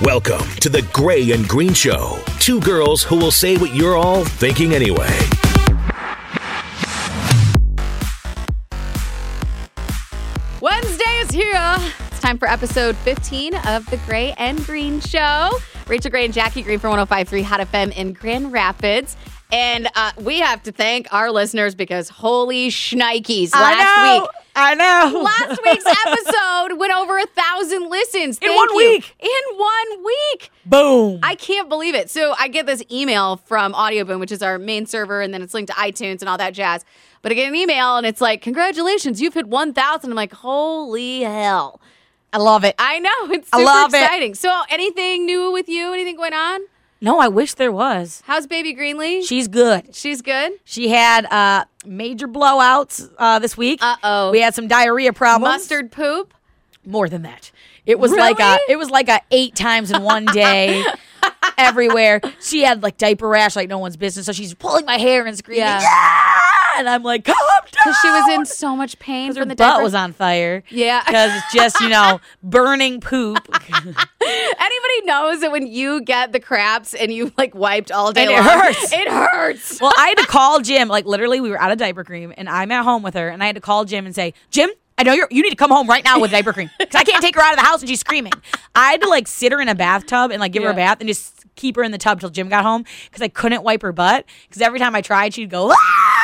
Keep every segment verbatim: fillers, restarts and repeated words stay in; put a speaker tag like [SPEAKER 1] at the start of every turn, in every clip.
[SPEAKER 1] Welcome to the Gray and Green Show. Two girls who will say what you're all thinking anyway.
[SPEAKER 2] Wednesday is here. It's time for episode fifteen of the Gray and Green Show. Rachel Gray and Jackie Green from one oh five point three Hot F M in Grand Rapids. And uh, we have to thank our listeners because holy shnikes. Last
[SPEAKER 3] I know,
[SPEAKER 2] week.
[SPEAKER 3] I know.
[SPEAKER 2] Last week's episode went over a thousand listens.
[SPEAKER 3] In
[SPEAKER 2] Thank
[SPEAKER 3] one
[SPEAKER 2] you.
[SPEAKER 3] week.
[SPEAKER 2] In one week.
[SPEAKER 3] Boom.
[SPEAKER 2] I can't believe it. So I get this email from AudioBoom, which is our main server, and then it's linked to iTunes and all that jazz. But I get an email, and it's like, congratulations, you've hit one thousand. I'm like, holy hell.
[SPEAKER 3] I love it.
[SPEAKER 2] I know. It's super
[SPEAKER 3] I love
[SPEAKER 2] exciting.
[SPEAKER 3] It.
[SPEAKER 2] So anything new with you? Anything going on?
[SPEAKER 3] No, I wish there was.
[SPEAKER 2] How's baby Greenlee?
[SPEAKER 3] She's good.
[SPEAKER 2] She's good?
[SPEAKER 3] She had uh, major blowouts uh, this week.
[SPEAKER 2] Uh-oh.
[SPEAKER 3] We had some diarrhea problems.
[SPEAKER 2] Mustard poop?
[SPEAKER 3] More than that. It was
[SPEAKER 2] Really?
[SPEAKER 3] like a it was like a eight times in one day. Everywhere. She had like diaper rash like no one's business. So she's pulling my hair and screaming,
[SPEAKER 2] Yeah.
[SPEAKER 3] yeah! And I'm like, calm down.
[SPEAKER 2] Because she was in so much pain
[SPEAKER 3] Her
[SPEAKER 2] from the
[SPEAKER 3] butt
[SPEAKER 2] diaper.
[SPEAKER 3] was on fire.
[SPEAKER 2] Yeah.
[SPEAKER 3] Because it's just, you know, burning poop.
[SPEAKER 2] Anybody knows that when you get the craps and you like wiped all day
[SPEAKER 3] And it
[SPEAKER 2] long,
[SPEAKER 3] hurts.
[SPEAKER 2] It hurts.
[SPEAKER 3] Well, I had to call Jim. Like literally, we were out of diaper cream, and I'm at home with her, and I had to call Jim and say, Jim, I know you're. You need to come home right now with diaper cream because I can't take her out of the house and she's screaming. I had to like sit her in a bathtub and like give her a
[SPEAKER 2] Yeah.
[SPEAKER 3] bath and just keep her in the tub till Jim got home because I couldn't wipe her butt because every time I tried, she'd go. Ah!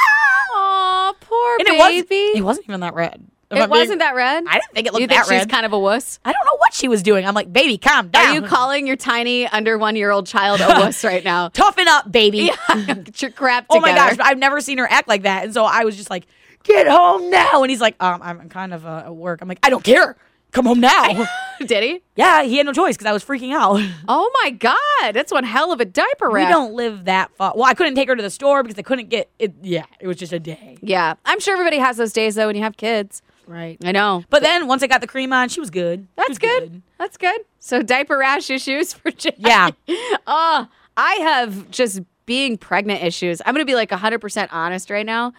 [SPEAKER 2] Aw, poor
[SPEAKER 3] And
[SPEAKER 2] baby.
[SPEAKER 3] it wasn't. It wasn't even that red. If
[SPEAKER 2] It
[SPEAKER 3] I'm being-
[SPEAKER 2] wasn't that red?
[SPEAKER 3] I didn't think it looked
[SPEAKER 2] You think
[SPEAKER 3] that
[SPEAKER 2] she's
[SPEAKER 3] red.
[SPEAKER 2] kind of a wuss?
[SPEAKER 3] I don't know what she was doing. I'm like, baby, calm down.
[SPEAKER 2] Are you calling your tiny under one year old child a wuss right now?
[SPEAKER 3] Toughen up, baby.
[SPEAKER 2] Yeah, get your crap
[SPEAKER 3] Oh
[SPEAKER 2] together.
[SPEAKER 3] my gosh, I've never seen her act like that. And so I was just like, get home now. And he's like, um, I'm kind of uh, at work. I'm like, I don't care. Come home now.
[SPEAKER 2] Did he?
[SPEAKER 3] Yeah, he had no choice because I was freaking out.
[SPEAKER 2] Oh my God, that's one hell of a diaper
[SPEAKER 3] We
[SPEAKER 2] rash.
[SPEAKER 3] don't live that far. Well, I couldn't take her to the store because I couldn't get it. Yeah, it was just a day.
[SPEAKER 2] Yeah, I'm sure everybody has those days though when you have kids.
[SPEAKER 3] Right.
[SPEAKER 2] I know.
[SPEAKER 3] But then once I got the cream on, she was good. She
[SPEAKER 2] That's
[SPEAKER 3] was
[SPEAKER 2] good. That's good. So diaper rash issues for Jackie.
[SPEAKER 3] Yeah.
[SPEAKER 2] Oh, I have just being pregnant issues. I'm going to be like one hundred percent honest right now.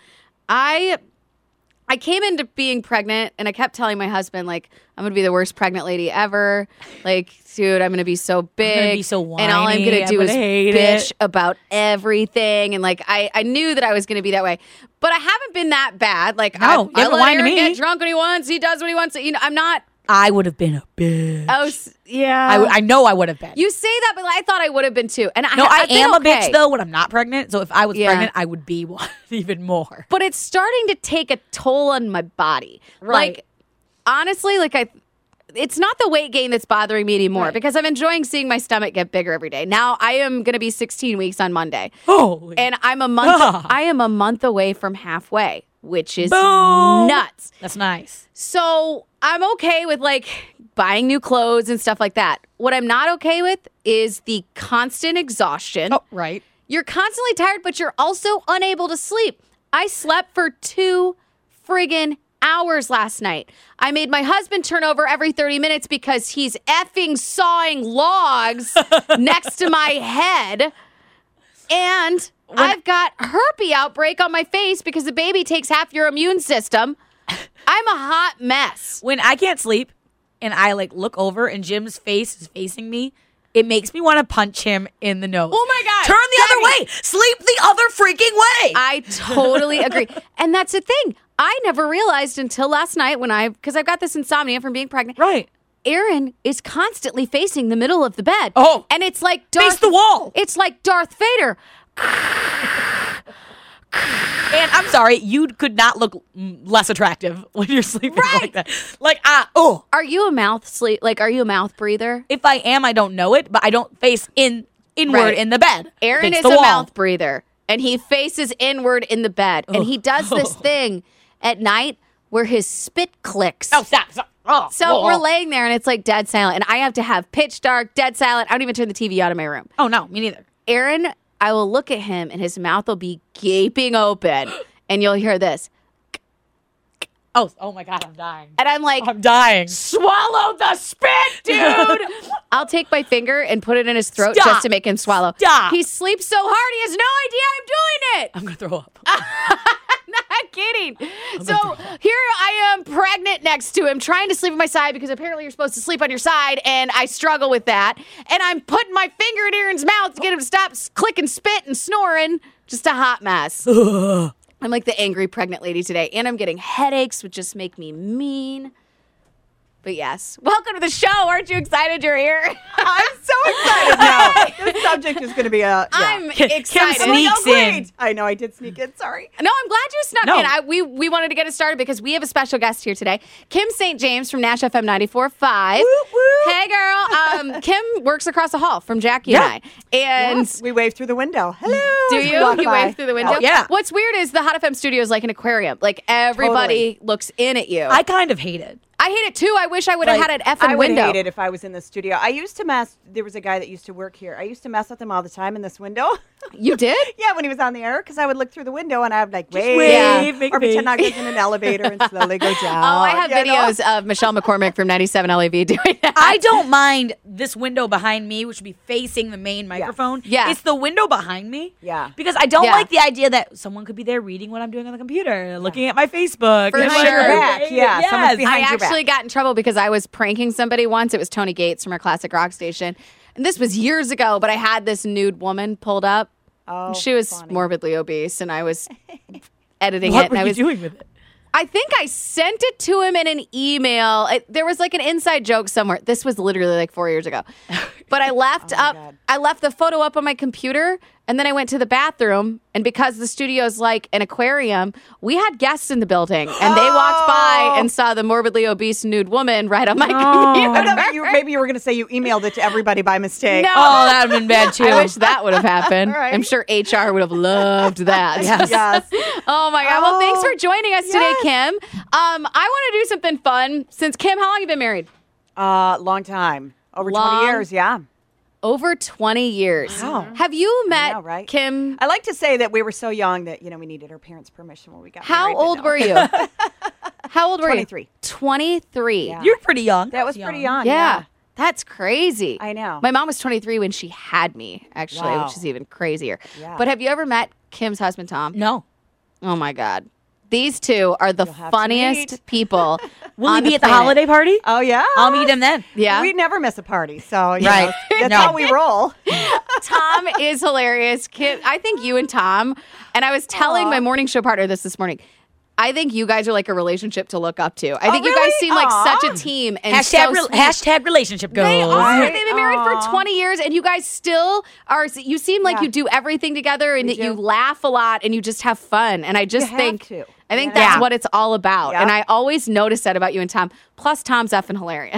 [SPEAKER 2] I I came into being pregnant and I kept telling my husband, like, I'm going to be the worst pregnant lady ever. Like, dude, I'm going to be so big.
[SPEAKER 3] gonna be so
[SPEAKER 2] and all I'm
[SPEAKER 3] whiny.
[SPEAKER 2] going to do
[SPEAKER 3] I'm
[SPEAKER 2] is
[SPEAKER 3] gonna hate
[SPEAKER 2] bitch
[SPEAKER 3] it.
[SPEAKER 2] about everything. And like, I, I knew that I was going to be that way. But I haven't been that bad. Like,
[SPEAKER 3] No,
[SPEAKER 2] I,
[SPEAKER 3] you
[SPEAKER 2] I
[SPEAKER 3] haven't
[SPEAKER 2] let
[SPEAKER 3] whined to
[SPEAKER 2] Aaron
[SPEAKER 3] me.
[SPEAKER 2] get drunk when he wants. He does what he wants. You know, I'm not.
[SPEAKER 3] I would have been a bitch.
[SPEAKER 2] Oh, s- yeah.
[SPEAKER 3] I, w- I know I would have been.
[SPEAKER 2] You say that, but I thought I would have been too. And I,
[SPEAKER 3] no, I
[SPEAKER 2] I've been
[SPEAKER 3] am a
[SPEAKER 2] okay.
[SPEAKER 3] bitch though when I'm not pregnant. So if I was
[SPEAKER 2] Yeah.
[SPEAKER 3] pregnant, I would be one even more.
[SPEAKER 2] But it's starting to take a toll on my body.
[SPEAKER 3] Right.
[SPEAKER 2] Like, honestly, like I, it's not the weight gain that's bothering me anymore
[SPEAKER 3] Right.
[SPEAKER 2] because I'm enjoying seeing my stomach get bigger every day. Now I am going to be sixteen weeks on Monday,
[SPEAKER 3] Holy.
[SPEAKER 2] and I'm a month.
[SPEAKER 3] Ah.
[SPEAKER 2] I am a month away from halfway, which is
[SPEAKER 3] Boom.
[SPEAKER 2] nuts.
[SPEAKER 3] That's nice.
[SPEAKER 2] So I'm okay with like buying new clothes and stuff like that. What I'm not okay with is the constant exhaustion.
[SPEAKER 3] Oh, right.
[SPEAKER 2] You're constantly tired, but you're also unable to sleep. I slept for two friggin' hours last night. I made my husband turn over every thirty minutes because he's effing sawing logs next to my head. And I've got herpes outbreak on my face because the baby takes half your immune system. I'm a hot mess.
[SPEAKER 3] When I can't sleep and I like look over and Jim's face is facing me, it makes me want to punch him in the nose.
[SPEAKER 2] Oh my God.
[SPEAKER 3] Turn the
[SPEAKER 2] Jackie.
[SPEAKER 3] other way. Sleep the other freaking way.
[SPEAKER 2] I totally agree. And that's the thing. I never realized until last night when I, because I've got this insomnia from being pregnant.
[SPEAKER 3] right.
[SPEAKER 2] Aaron is constantly facing the middle of the bed.
[SPEAKER 3] Oh.
[SPEAKER 2] And it's like Darth,
[SPEAKER 3] Face the wall.
[SPEAKER 2] It's like Darth Vader.
[SPEAKER 3] And I'm sorry, you could not look mm, less attractive when you're sleeping
[SPEAKER 2] Right.
[SPEAKER 3] like that. Like, ah, oh.
[SPEAKER 2] Are you a mouth sleep? Like, are you a mouth breather?
[SPEAKER 3] If I am, I don't know it, but I don't face in inward
[SPEAKER 2] Right.
[SPEAKER 3] in the bed.
[SPEAKER 2] Aaron
[SPEAKER 3] Face
[SPEAKER 2] is
[SPEAKER 3] the
[SPEAKER 2] a
[SPEAKER 3] wall.
[SPEAKER 2] mouth breather, and he faces inward in the bed, and he does this thing at night where his spit clicks.
[SPEAKER 3] Oh, stop, stop. Oh,
[SPEAKER 2] So
[SPEAKER 3] oh,
[SPEAKER 2] we're
[SPEAKER 3] oh.
[SPEAKER 2] laying there, and it's like dead silent, and I have to have pitch dark, dead silent. I don't even turn the T V on in my room.
[SPEAKER 3] Oh, no, me neither.
[SPEAKER 2] Aaron, I will look at him, and his mouth will be gaping open, and you'll hear this.
[SPEAKER 3] Oh, oh my God, I'm dying.
[SPEAKER 2] And I'm like,
[SPEAKER 3] I'm dying.
[SPEAKER 2] swallow the spit, dude. I'll take my finger and put it in his throat
[SPEAKER 3] Stop.
[SPEAKER 2] just to make him swallow.
[SPEAKER 3] Stop.
[SPEAKER 2] He sleeps so hard, he has no idea I'm doing it.
[SPEAKER 3] I'm going to throw up.
[SPEAKER 2] I not kidding. So here I am pregnant next to him, trying to sleep on my side because apparently you're supposed to sleep on your side, and I struggle with that. And I'm putting my finger in Aaron's mouth to get him to stop clicking, spit, and snoring. Just a hot mess. I'm like the angry pregnant lady today, and I'm getting headaches, which just make me mean. But yes, welcome to the show. Aren't you excited you're here?
[SPEAKER 4] I'm so excited now. This subject is going to be a. Yeah.
[SPEAKER 2] I'm
[SPEAKER 3] Kim
[SPEAKER 2] excited.
[SPEAKER 3] sneaks
[SPEAKER 4] Oh, great.
[SPEAKER 3] in.
[SPEAKER 4] I know I did sneak in. Sorry.
[SPEAKER 2] No, I'm glad you snuck
[SPEAKER 3] No.
[SPEAKER 2] in. I, we we wanted to get it started because we have a special guest here today, Kim Saint James from Nash F M ninety-four point five.
[SPEAKER 4] Whoop, whoop.
[SPEAKER 2] Hey, girl. Um, Kim works across the hall from Jackie
[SPEAKER 3] Yeah.
[SPEAKER 2] and I. And
[SPEAKER 4] Yes, we waved through the window. Hello.
[SPEAKER 2] do
[SPEAKER 4] as we
[SPEAKER 2] you?
[SPEAKER 4] walk
[SPEAKER 2] You
[SPEAKER 4] by.
[SPEAKER 2] wave through the window?
[SPEAKER 3] Oh, yeah.
[SPEAKER 2] What's weird is the Hot F M studio is like an aquarium. Like everybody
[SPEAKER 4] Totally.
[SPEAKER 2] looks in at you.
[SPEAKER 3] I kind of hate it.
[SPEAKER 2] I hate it too. I wish I would have
[SPEAKER 4] Like,
[SPEAKER 2] had an effing
[SPEAKER 4] I would
[SPEAKER 2] window.
[SPEAKER 4] hate it if I was in the studio. I used to mess. There was a guy that used to work here. I used to mess with him all the time in this window.
[SPEAKER 2] You did?
[SPEAKER 4] Yeah, when he was on the air, because I would look through the window and I would like wave,
[SPEAKER 3] wave,
[SPEAKER 2] Yeah.
[SPEAKER 3] make
[SPEAKER 4] or
[SPEAKER 3] me.
[SPEAKER 4] pretend I was in an elevator and slowly go down.
[SPEAKER 2] Oh, I have
[SPEAKER 4] you know?
[SPEAKER 2] videos of Michelle McCormick from ninety-seven L A V doing that.
[SPEAKER 3] I don't mind this window behind me, which would be facing the main microphone.
[SPEAKER 2] Yeah.
[SPEAKER 3] It's the window behind me.
[SPEAKER 4] Yeah.
[SPEAKER 3] Because I don't
[SPEAKER 2] Yeah.
[SPEAKER 3] like the idea that someone could be there reading what I'm doing on the computer, looking at my Facebook.
[SPEAKER 2] For
[SPEAKER 3] and
[SPEAKER 2] sure.
[SPEAKER 3] like,
[SPEAKER 2] Your
[SPEAKER 4] back, yeah,
[SPEAKER 3] Yes.
[SPEAKER 4] someone's behind
[SPEAKER 2] I
[SPEAKER 4] your
[SPEAKER 2] actually
[SPEAKER 4] back.
[SPEAKER 2] got in trouble because I was pranking somebody once. It was Tony Gates from our classic rock station. And this was years ago, but I had this nude woman pulled up.
[SPEAKER 4] Oh,
[SPEAKER 2] she was
[SPEAKER 4] funny.
[SPEAKER 2] morbidly obese, and I was editing
[SPEAKER 3] What
[SPEAKER 2] it.
[SPEAKER 3] were
[SPEAKER 2] And I
[SPEAKER 3] you
[SPEAKER 2] was
[SPEAKER 3] doing with it?
[SPEAKER 2] I think I sent it to him in an email. It, there was like an inside joke somewhere. This was literally like four years ago. But I left
[SPEAKER 4] Oh my
[SPEAKER 2] up
[SPEAKER 4] God.
[SPEAKER 2] I left the photo up on my computer, and then I went to the bathroom, and because the studio's like an aquarium, we had guests in the building, and they walked by
[SPEAKER 4] Oh.
[SPEAKER 2] and saw the morbidly obese nude woman right on my
[SPEAKER 3] Oh.
[SPEAKER 4] I
[SPEAKER 2] computer.
[SPEAKER 4] thought you, maybe you were going to say you emailed it to everybody by mistake.
[SPEAKER 2] No.
[SPEAKER 3] Oh, that would have been bad too.
[SPEAKER 2] I wish that would have happened.
[SPEAKER 4] Right.
[SPEAKER 2] I'm sure H R would have loved that.
[SPEAKER 3] Yes.
[SPEAKER 4] Yes.
[SPEAKER 2] Oh my God. Well, thanks
[SPEAKER 4] Oh,
[SPEAKER 2] for joining us today, Kim. Um, I want to do something fun. Since Kim, how long have you been married?
[SPEAKER 4] Uh, long time. Over
[SPEAKER 2] Long-
[SPEAKER 4] twenty years, yeah.
[SPEAKER 2] Over twenty years.
[SPEAKER 4] Wow.
[SPEAKER 2] Have you met
[SPEAKER 4] know, right?
[SPEAKER 2] Kim?
[SPEAKER 4] I like to say that we were so young that, you know, we needed our parents' permission when we got
[SPEAKER 2] How
[SPEAKER 4] married. but
[SPEAKER 2] old
[SPEAKER 4] no.
[SPEAKER 2] were you? How old were
[SPEAKER 4] twenty-three.
[SPEAKER 2] you? twenty-three.
[SPEAKER 4] Yeah.
[SPEAKER 3] You're pretty young.
[SPEAKER 4] That was pretty young.
[SPEAKER 2] Yeah.
[SPEAKER 4] Yeah.
[SPEAKER 2] That's crazy.
[SPEAKER 4] I know.
[SPEAKER 2] My mom was twenty-three when she had me, actually,
[SPEAKER 4] Wow.
[SPEAKER 2] which is even crazier.
[SPEAKER 4] Yeah.
[SPEAKER 2] But have you ever met Kim's husband, Tom?
[SPEAKER 3] No.
[SPEAKER 2] Oh my God. These two are the
[SPEAKER 4] You'll have to
[SPEAKER 2] funniest
[SPEAKER 4] meet.
[SPEAKER 2] people.
[SPEAKER 3] Will
[SPEAKER 2] on
[SPEAKER 3] he be
[SPEAKER 2] the
[SPEAKER 3] at the
[SPEAKER 2] planet.
[SPEAKER 3] holiday party?
[SPEAKER 4] Oh, yeah?
[SPEAKER 3] I'll meet him then.
[SPEAKER 2] Yeah.
[SPEAKER 4] We never miss a party. So, you
[SPEAKER 3] Right.
[SPEAKER 4] know, that's
[SPEAKER 3] No.
[SPEAKER 4] how we roll.
[SPEAKER 2] Tom is hilarious. Kim, I think you and Tom, and I was telling
[SPEAKER 4] Aw.
[SPEAKER 2] my morning show partner this this morning. I think you guys are like a relationship to look up to. I
[SPEAKER 4] Oh,
[SPEAKER 2] think you guys
[SPEAKER 4] really?
[SPEAKER 2] seem like
[SPEAKER 4] Aw.
[SPEAKER 2] such a team. And
[SPEAKER 3] Hashtag,
[SPEAKER 2] so
[SPEAKER 3] re-
[SPEAKER 2] sweet.
[SPEAKER 3] hashtag relationship goals.
[SPEAKER 2] They are.
[SPEAKER 4] Right?
[SPEAKER 2] They've been married
[SPEAKER 4] Aw.
[SPEAKER 2] for twenty years, and you guys still are. You seem like
[SPEAKER 4] Yeah.
[SPEAKER 2] you do everything together, and
[SPEAKER 4] We
[SPEAKER 2] that you
[SPEAKER 4] do.
[SPEAKER 2] laugh a lot, and you just have fun. And I just
[SPEAKER 4] have
[SPEAKER 2] think,
[SPEAKER 4] to.
[SPEAKER 2] I think
[SPEAKER 4] You
[SPEAKER 2] that's
[SPEAKER 3] know?
[SPEAKER 2] what it's all about.
[SPEAKER 4] Yeah.
[SPEAKER 2] And I always notice that about you and Tom. Plus, Tom's effing hilarious.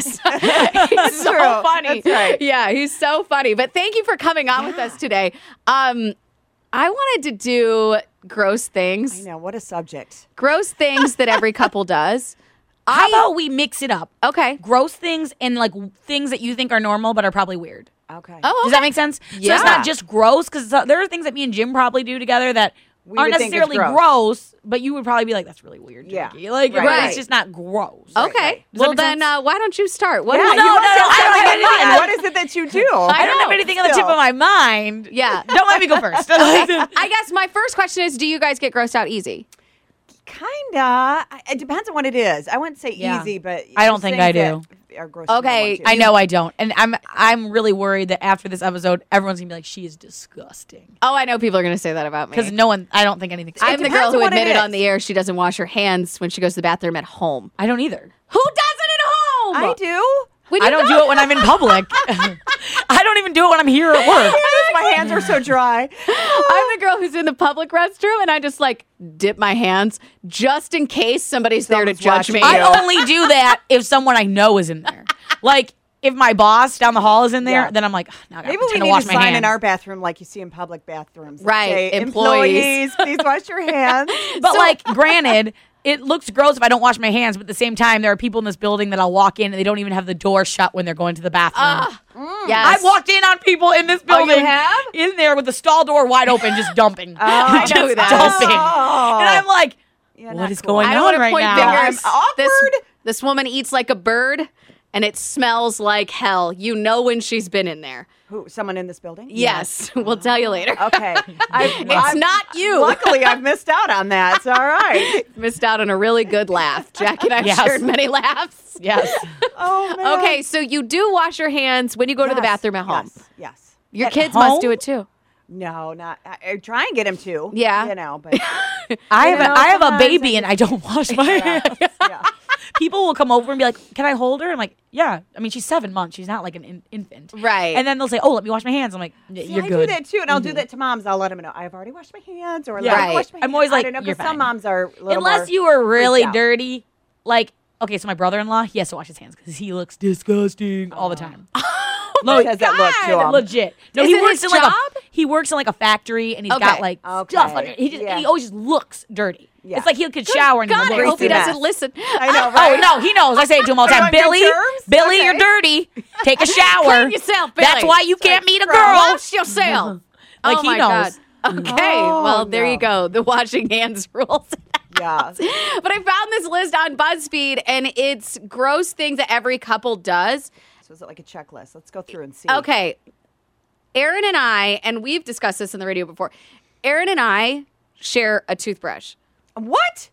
[SPEAKER 2] he's so
[SPEAKER 4] true.
[SPEAKER 2] funny.
[SPEAKER 4] That's right.
[SPEAKER 2] Yeah, he's so funny. But thank you for coming on with us today. Um, I wanted to do gross
[SPEAKER 4] I
[SPEAKER 2] things,
[SPEAKER 4] know. What a subject.
[SPEAKER 2] gross things that every couple does.
[SPEAKER 3] How
[SPEAKER 2] I-
[SPEAKER 3] about we mix it up?
[SPEAKER 2] Okay.
[SPEAKER 3] Gross things and like things that you think are normal but are probably weird.
[SPEAKER 4] Okay.
[SPEAKER 2] Oh,
[SPEAKER 3] Does that make sense? So
[SPEAKER 2] Yeah.
[SPEAKER 3] it's not just gross because there are things that me and Jim probably do together that
[SPEAKER 4] We
[SPEAKER 3] aren't
[SPEAKER 4] would think it's
[SPEAKER 3] necessarily
[SPEAKER 4] gross.
[SPEAKER 3] gross, but you would probably be like, "That's really weird."
[SPEAKER 4] Yeah.
[SPEAKER 3] Jackie." Like
[SPEAKER 4] Right.
[SPEAKER 3] but
[SPEAKER 2] Right.
[SPEAKER 3] it's just not gross.
[SPEAKER 2] Okay.
[SPEAKER 4] right.
[SPEAKER 3] Does that
[SPEAKER 2] Well,
[SPEAKER 3] make
[SPEAKER 2] then
[SPEAKER 3] sense?
[SPEAKER 2] uh, why don't you start? What
[SPEAKER 4] Yeah,
[SPEAKER 2] is-
[SPEAKER 3] no,
[SPEAKER 4] you
[SPEAKER 3] no,
[SPEAKER 4] must
[SPEAKER 3] no,
[SPEAKER 4] have
[SPEAKER 3] I don't
[SPEAKER 4] something
[SPEAKER 3] have
[SPEAKER 4] in mind.
[SPEAKER 3] anything.
[SPEAKER 4] What is it that you do?
[SPEAKER 3] I don't have
[SPEAKER 2] know.
[SPEAKER 3] anything on the tip of my mind.
[SPEAKER 2] Yeah.
[SPEAKER 3] Don't let me go first.
[SPEAKER 2] I guess my first question is, do you guys get grossed out easy?
[SPEAKER 4] Kinda. I- It depends on what it is. I wouldn't say
[SPEAKER 3] Yeah.
[SPEAKER 4] easy, but
[SPEAKER 3] I don't
[SPEAKER 4] there's
[SPEAKER 3] think
[SPEAKER 4] things
[SPEAKER 3] I do.
[SPEAKER 4] that Are gross
[SPEAKER 2] Okay,
[SPEAKER 4] to me.
[SPEAKER 3] I know I don't, and I'm I'm really worried that after this episode, everyone's gonna be like, "She is disgusting,"
[SPEAKER 2] Oh, I know people are going to say that about me.
[SPEAKER 3] because no one. I don't think anything's.
[SPEAKER 2] I'm the
[SPEAKER 4] depends
[SPEAKER 2] girl
[SPEAKER 4] on
[SPEAKER 2] who
[SPEAKER 4] what it
[SPEAKER 2] admitted
[SPEAKER 4] is.
[SPEAKER 2] on the air she doesn't wash her hands when she goes to the bathroom at home.
[SPEAKER 3] I don't either.
[SPEAKER 2] Who does it at home?
[SPEAKER 4] I do.
[SPEAKER 2] When
[SPEAKER 3] I
[SPEAKER 2] you
[SPEAKER 3] don't
[SPEAKER 2] go-
[SPEAKER 3] do it when I'm in public. I don't even do it when I'm here at work.
[SPEAKER 4] My hands are so dry.
[SPEAKER 2] I'm the girl who's in the public restroom, and I just like dip my hands just in case somebody's there to
[SPEAKER 4] Someone's
[SPEAKER 2] judge me.
[SPEAKER 4] watching you.
[SPEAKER 3] I only do that if someone I know is in there. Like if my boss down the hall is in there,
[SPEAKER 4] Yeah.
[SPEAKER 3] then I'm like, "Ugh, now I gotta
[SPEAKER 4] Maybe we
[SPEAKER 3] pretend to
[SPEAKER 4] need
[SPEAKER 3] wash
[SPEAKER 4] a
[SPEAKER 3] my
[SPEAKER 4] sign
[SPEAKER 3] hands."
[SPEAKER 4] in our bathroom like you see in public bathrooms. that
[SPEAKER 2] Right,
[SPEAKER 4] say,
[SPEAKER 2] employees.
[SPEAKER 4] employees, please wash your hands.
[SPEAKER 3] But like, granted, it looks gross if I don't wash my hands. But at the same time, there are people in this building that I'll walk in and they don't even have the door shut when they're going to the bathroom.
[SPEAKER 2] Ah, yes.
[SPEAKER 3] I've walked in on people in this
[SPEAKER 4] Oh, you
[SPEAKER 3] building,
[SPEAKER 4] have?
[SPEAKER 3] in there with the stall door wide open, just dumping.
[SPEAKER 4] Oh, I
[SPEAKER 3] just
[SPEAKER 2] know that.
[SPEAKER 3] dumping.
[SPEAKER 4] Oh.
[SPEAKER 3] And I'm like,
[SPEAKER 4] Yeah,
[SPEAKER 3] what
[SPEAKER 4] not
[SPEAKER 3] is
[SPEAKER 4] cool.
[SPEAKER 3] going
[SPEAKER 2] I
[SPEAKER 3] on
[SPEAKER 2] don't want to
[SPEAKER 3] right
[SPEAKER 2] point
[SPEAKER 3] now?
[SPEAKER 2] fingers.
[SPEAKER 4] I'm awkward.
[SPEAKER 2] This, this woman eats like a bird, and it smells like hell. You know when she's been in there.
[SPEAKER 4] Who? Someone in this building?
[SPEAKER 2] Yes, we'll tell you later.
[SPEAKER 4] Okay. I,
[SPEAKER 2] It's not you.
[SPEAKER 4] Luckily, I've missed out on that. It's all right.
[SPEAKER 2] Missed out on a really good laugh. Jackie and I
[SPEAKER 3] Yes.
[SPEAKER 2] shared many laughs.
[SPEAKER 3] Yes.
[SPEAKER 4] Oh, man.
[SPEAKER 2] Okay, so you do wash your hands when you go to the
[SPEAKER 4] Yes,
[SPEAKER 2] bathroom at home.
[SPEAKER 4] Yes. yes.
[SPEAKER 2] Your
[SPEAKER 3] At
[SPEAKER 2] kids
[SPEAKER 3] home?
[SPEAKER 2] must do it too.
[SPEAKER 4] No, not. I, I try and get him to.
[SPEAKER 2] Yeah.
[SPEAKER 4] You know, but.
[SPEAKER 3] I
[SPEAKER 4] You
[SPEAKER 3] have a,
[SPEAKER 4] know,
[SPEAKER 3] I have a
[SPEAKER 4] sometimes
[SPEAKER 3] baby
[SPEAKER 4] I
[SPEAKER 3] and I don't wash my hands.
[SPEAKER 4] yeah.
[SPEAKER 3] People will come over and be like, "Can I hold her?" I'm like, "Yeah." I mean, she's seven months. She's not like an in- infant,
[SPEAKER 2] Right.
[SPEAKER 3] And then they'll say, "Oh, let me wash my hands." I'm like,
[SPEAKER 4] See,
[SPEAKER 3] "You're
[SPEAKER 4] I
[SPEAKER 3] good."
[SPEAKER 4] do that too, and I'll do that to moms. I'll let them know I've already washed my hands, or
[SPEAKER 3] Yeah.
[SPEAKER 4] let 'em
[SPEAKER 2] Right.
[SPEAKER 4] wash my
[SPEAKER 3] I'm always
[SPEAKER 4] hands. I
[SPEAKER 3] like,
[SPEAKER 4] don't know, 'cause
[SPEAKER 3] "You're
[SPEAKER 4] some
[SPEAKER 3] fine."
[SPEAKER 4] moms are a little
[SPEAKER 3] Unless
[SPEAKER 4] more
[SPEAKER 3] you are really
[SPEAKER 4] out.
[SPEAKER 3] dirty, like okay, so my brother-in-law, he has to wash his hands because he looks disgusting all the time.
[SPEAKER 4] No, says that look to him.
[SPEAKER 3] Legit. No,
[SPEAKER 2] Is
[SPEAKER 3] he
[SPEAKER 2] it
[SPEAKER 3] works
[SPEAKER 2] his
[SPEAKER 3] in like a
[SPEAKER 2] job?
[SPEAKER 3] he works in like a factory and he's
[SPEAKER 2] Okay.
[SPEAKER 3] got like
[SPEAKER 4] Okay.
[SPEAKER 3] stuff under he just
[SPEAKER 4] Yeah.
[SPEAKER 3] and he always just looks dirty.
[SPEAKER 4] Yeah.
[SPEAKER 3] It's like he could shower and he
[SPEAKER 2] God,
[SPEAKER 3] would
[SPEAKER 2] I
[SPEAKER 3] look
[SPEAKER 2] hope he
[SPEAKER 4] Greasy
[SPEAKER 2] doesn't
[SPEAKER 4] mess.
[SPEAKER 2] listen.
[SPEAKER 4] I know,
[SPEAKER 3] Oh
[SPEAKER 4] right?
[SPEAKER 3] no, he knows. I say it to him all the
[SPEAKER 4] Are you
[SPEAKER 3] time.
[SPEAKER 4] on good
[SPEAKER 3] Billy,
[SPEAKER 4] terms?
[SPEAKER 3] Billy,
[SPEAKER 4] Okay.
[SPEAKER 3] you're dirty. Take a shower.
[SPEAKER 2] Clean yourself, Billy.
[SPEAKER 3] That's why you can't meet a
[SPEAKER 4] Christ.
[SPEAKER 3] girl.
[SPEAKER 2] Wash yourself.
[SPEAKER 3] Like
[SPEAKER 2] oh
[SPEAKER 3] he
[SPEAKER 2] my
[SPEAKER 3] knows.
[SPEAKER 2] God. Okay,
[SPEAKER 4] Oh,
[SPEAKER 2] well, there
[SPEAKER 4] no.
[SPEAKER 2] you go. The washing hands rules.
[SPEAKER 4] Yeah.
[SPEAKER 2] But I found this list on BuzzFeed, and it's gross things that every couple does.
[SPEAKER 4] So is it like a checklist? Let's go through and see.
[SPEAKER 2] Okay. Aaron and I, and we've discussed this in the radio before, Aaron and I share a toothbrush.
[SPEAKER 4] What?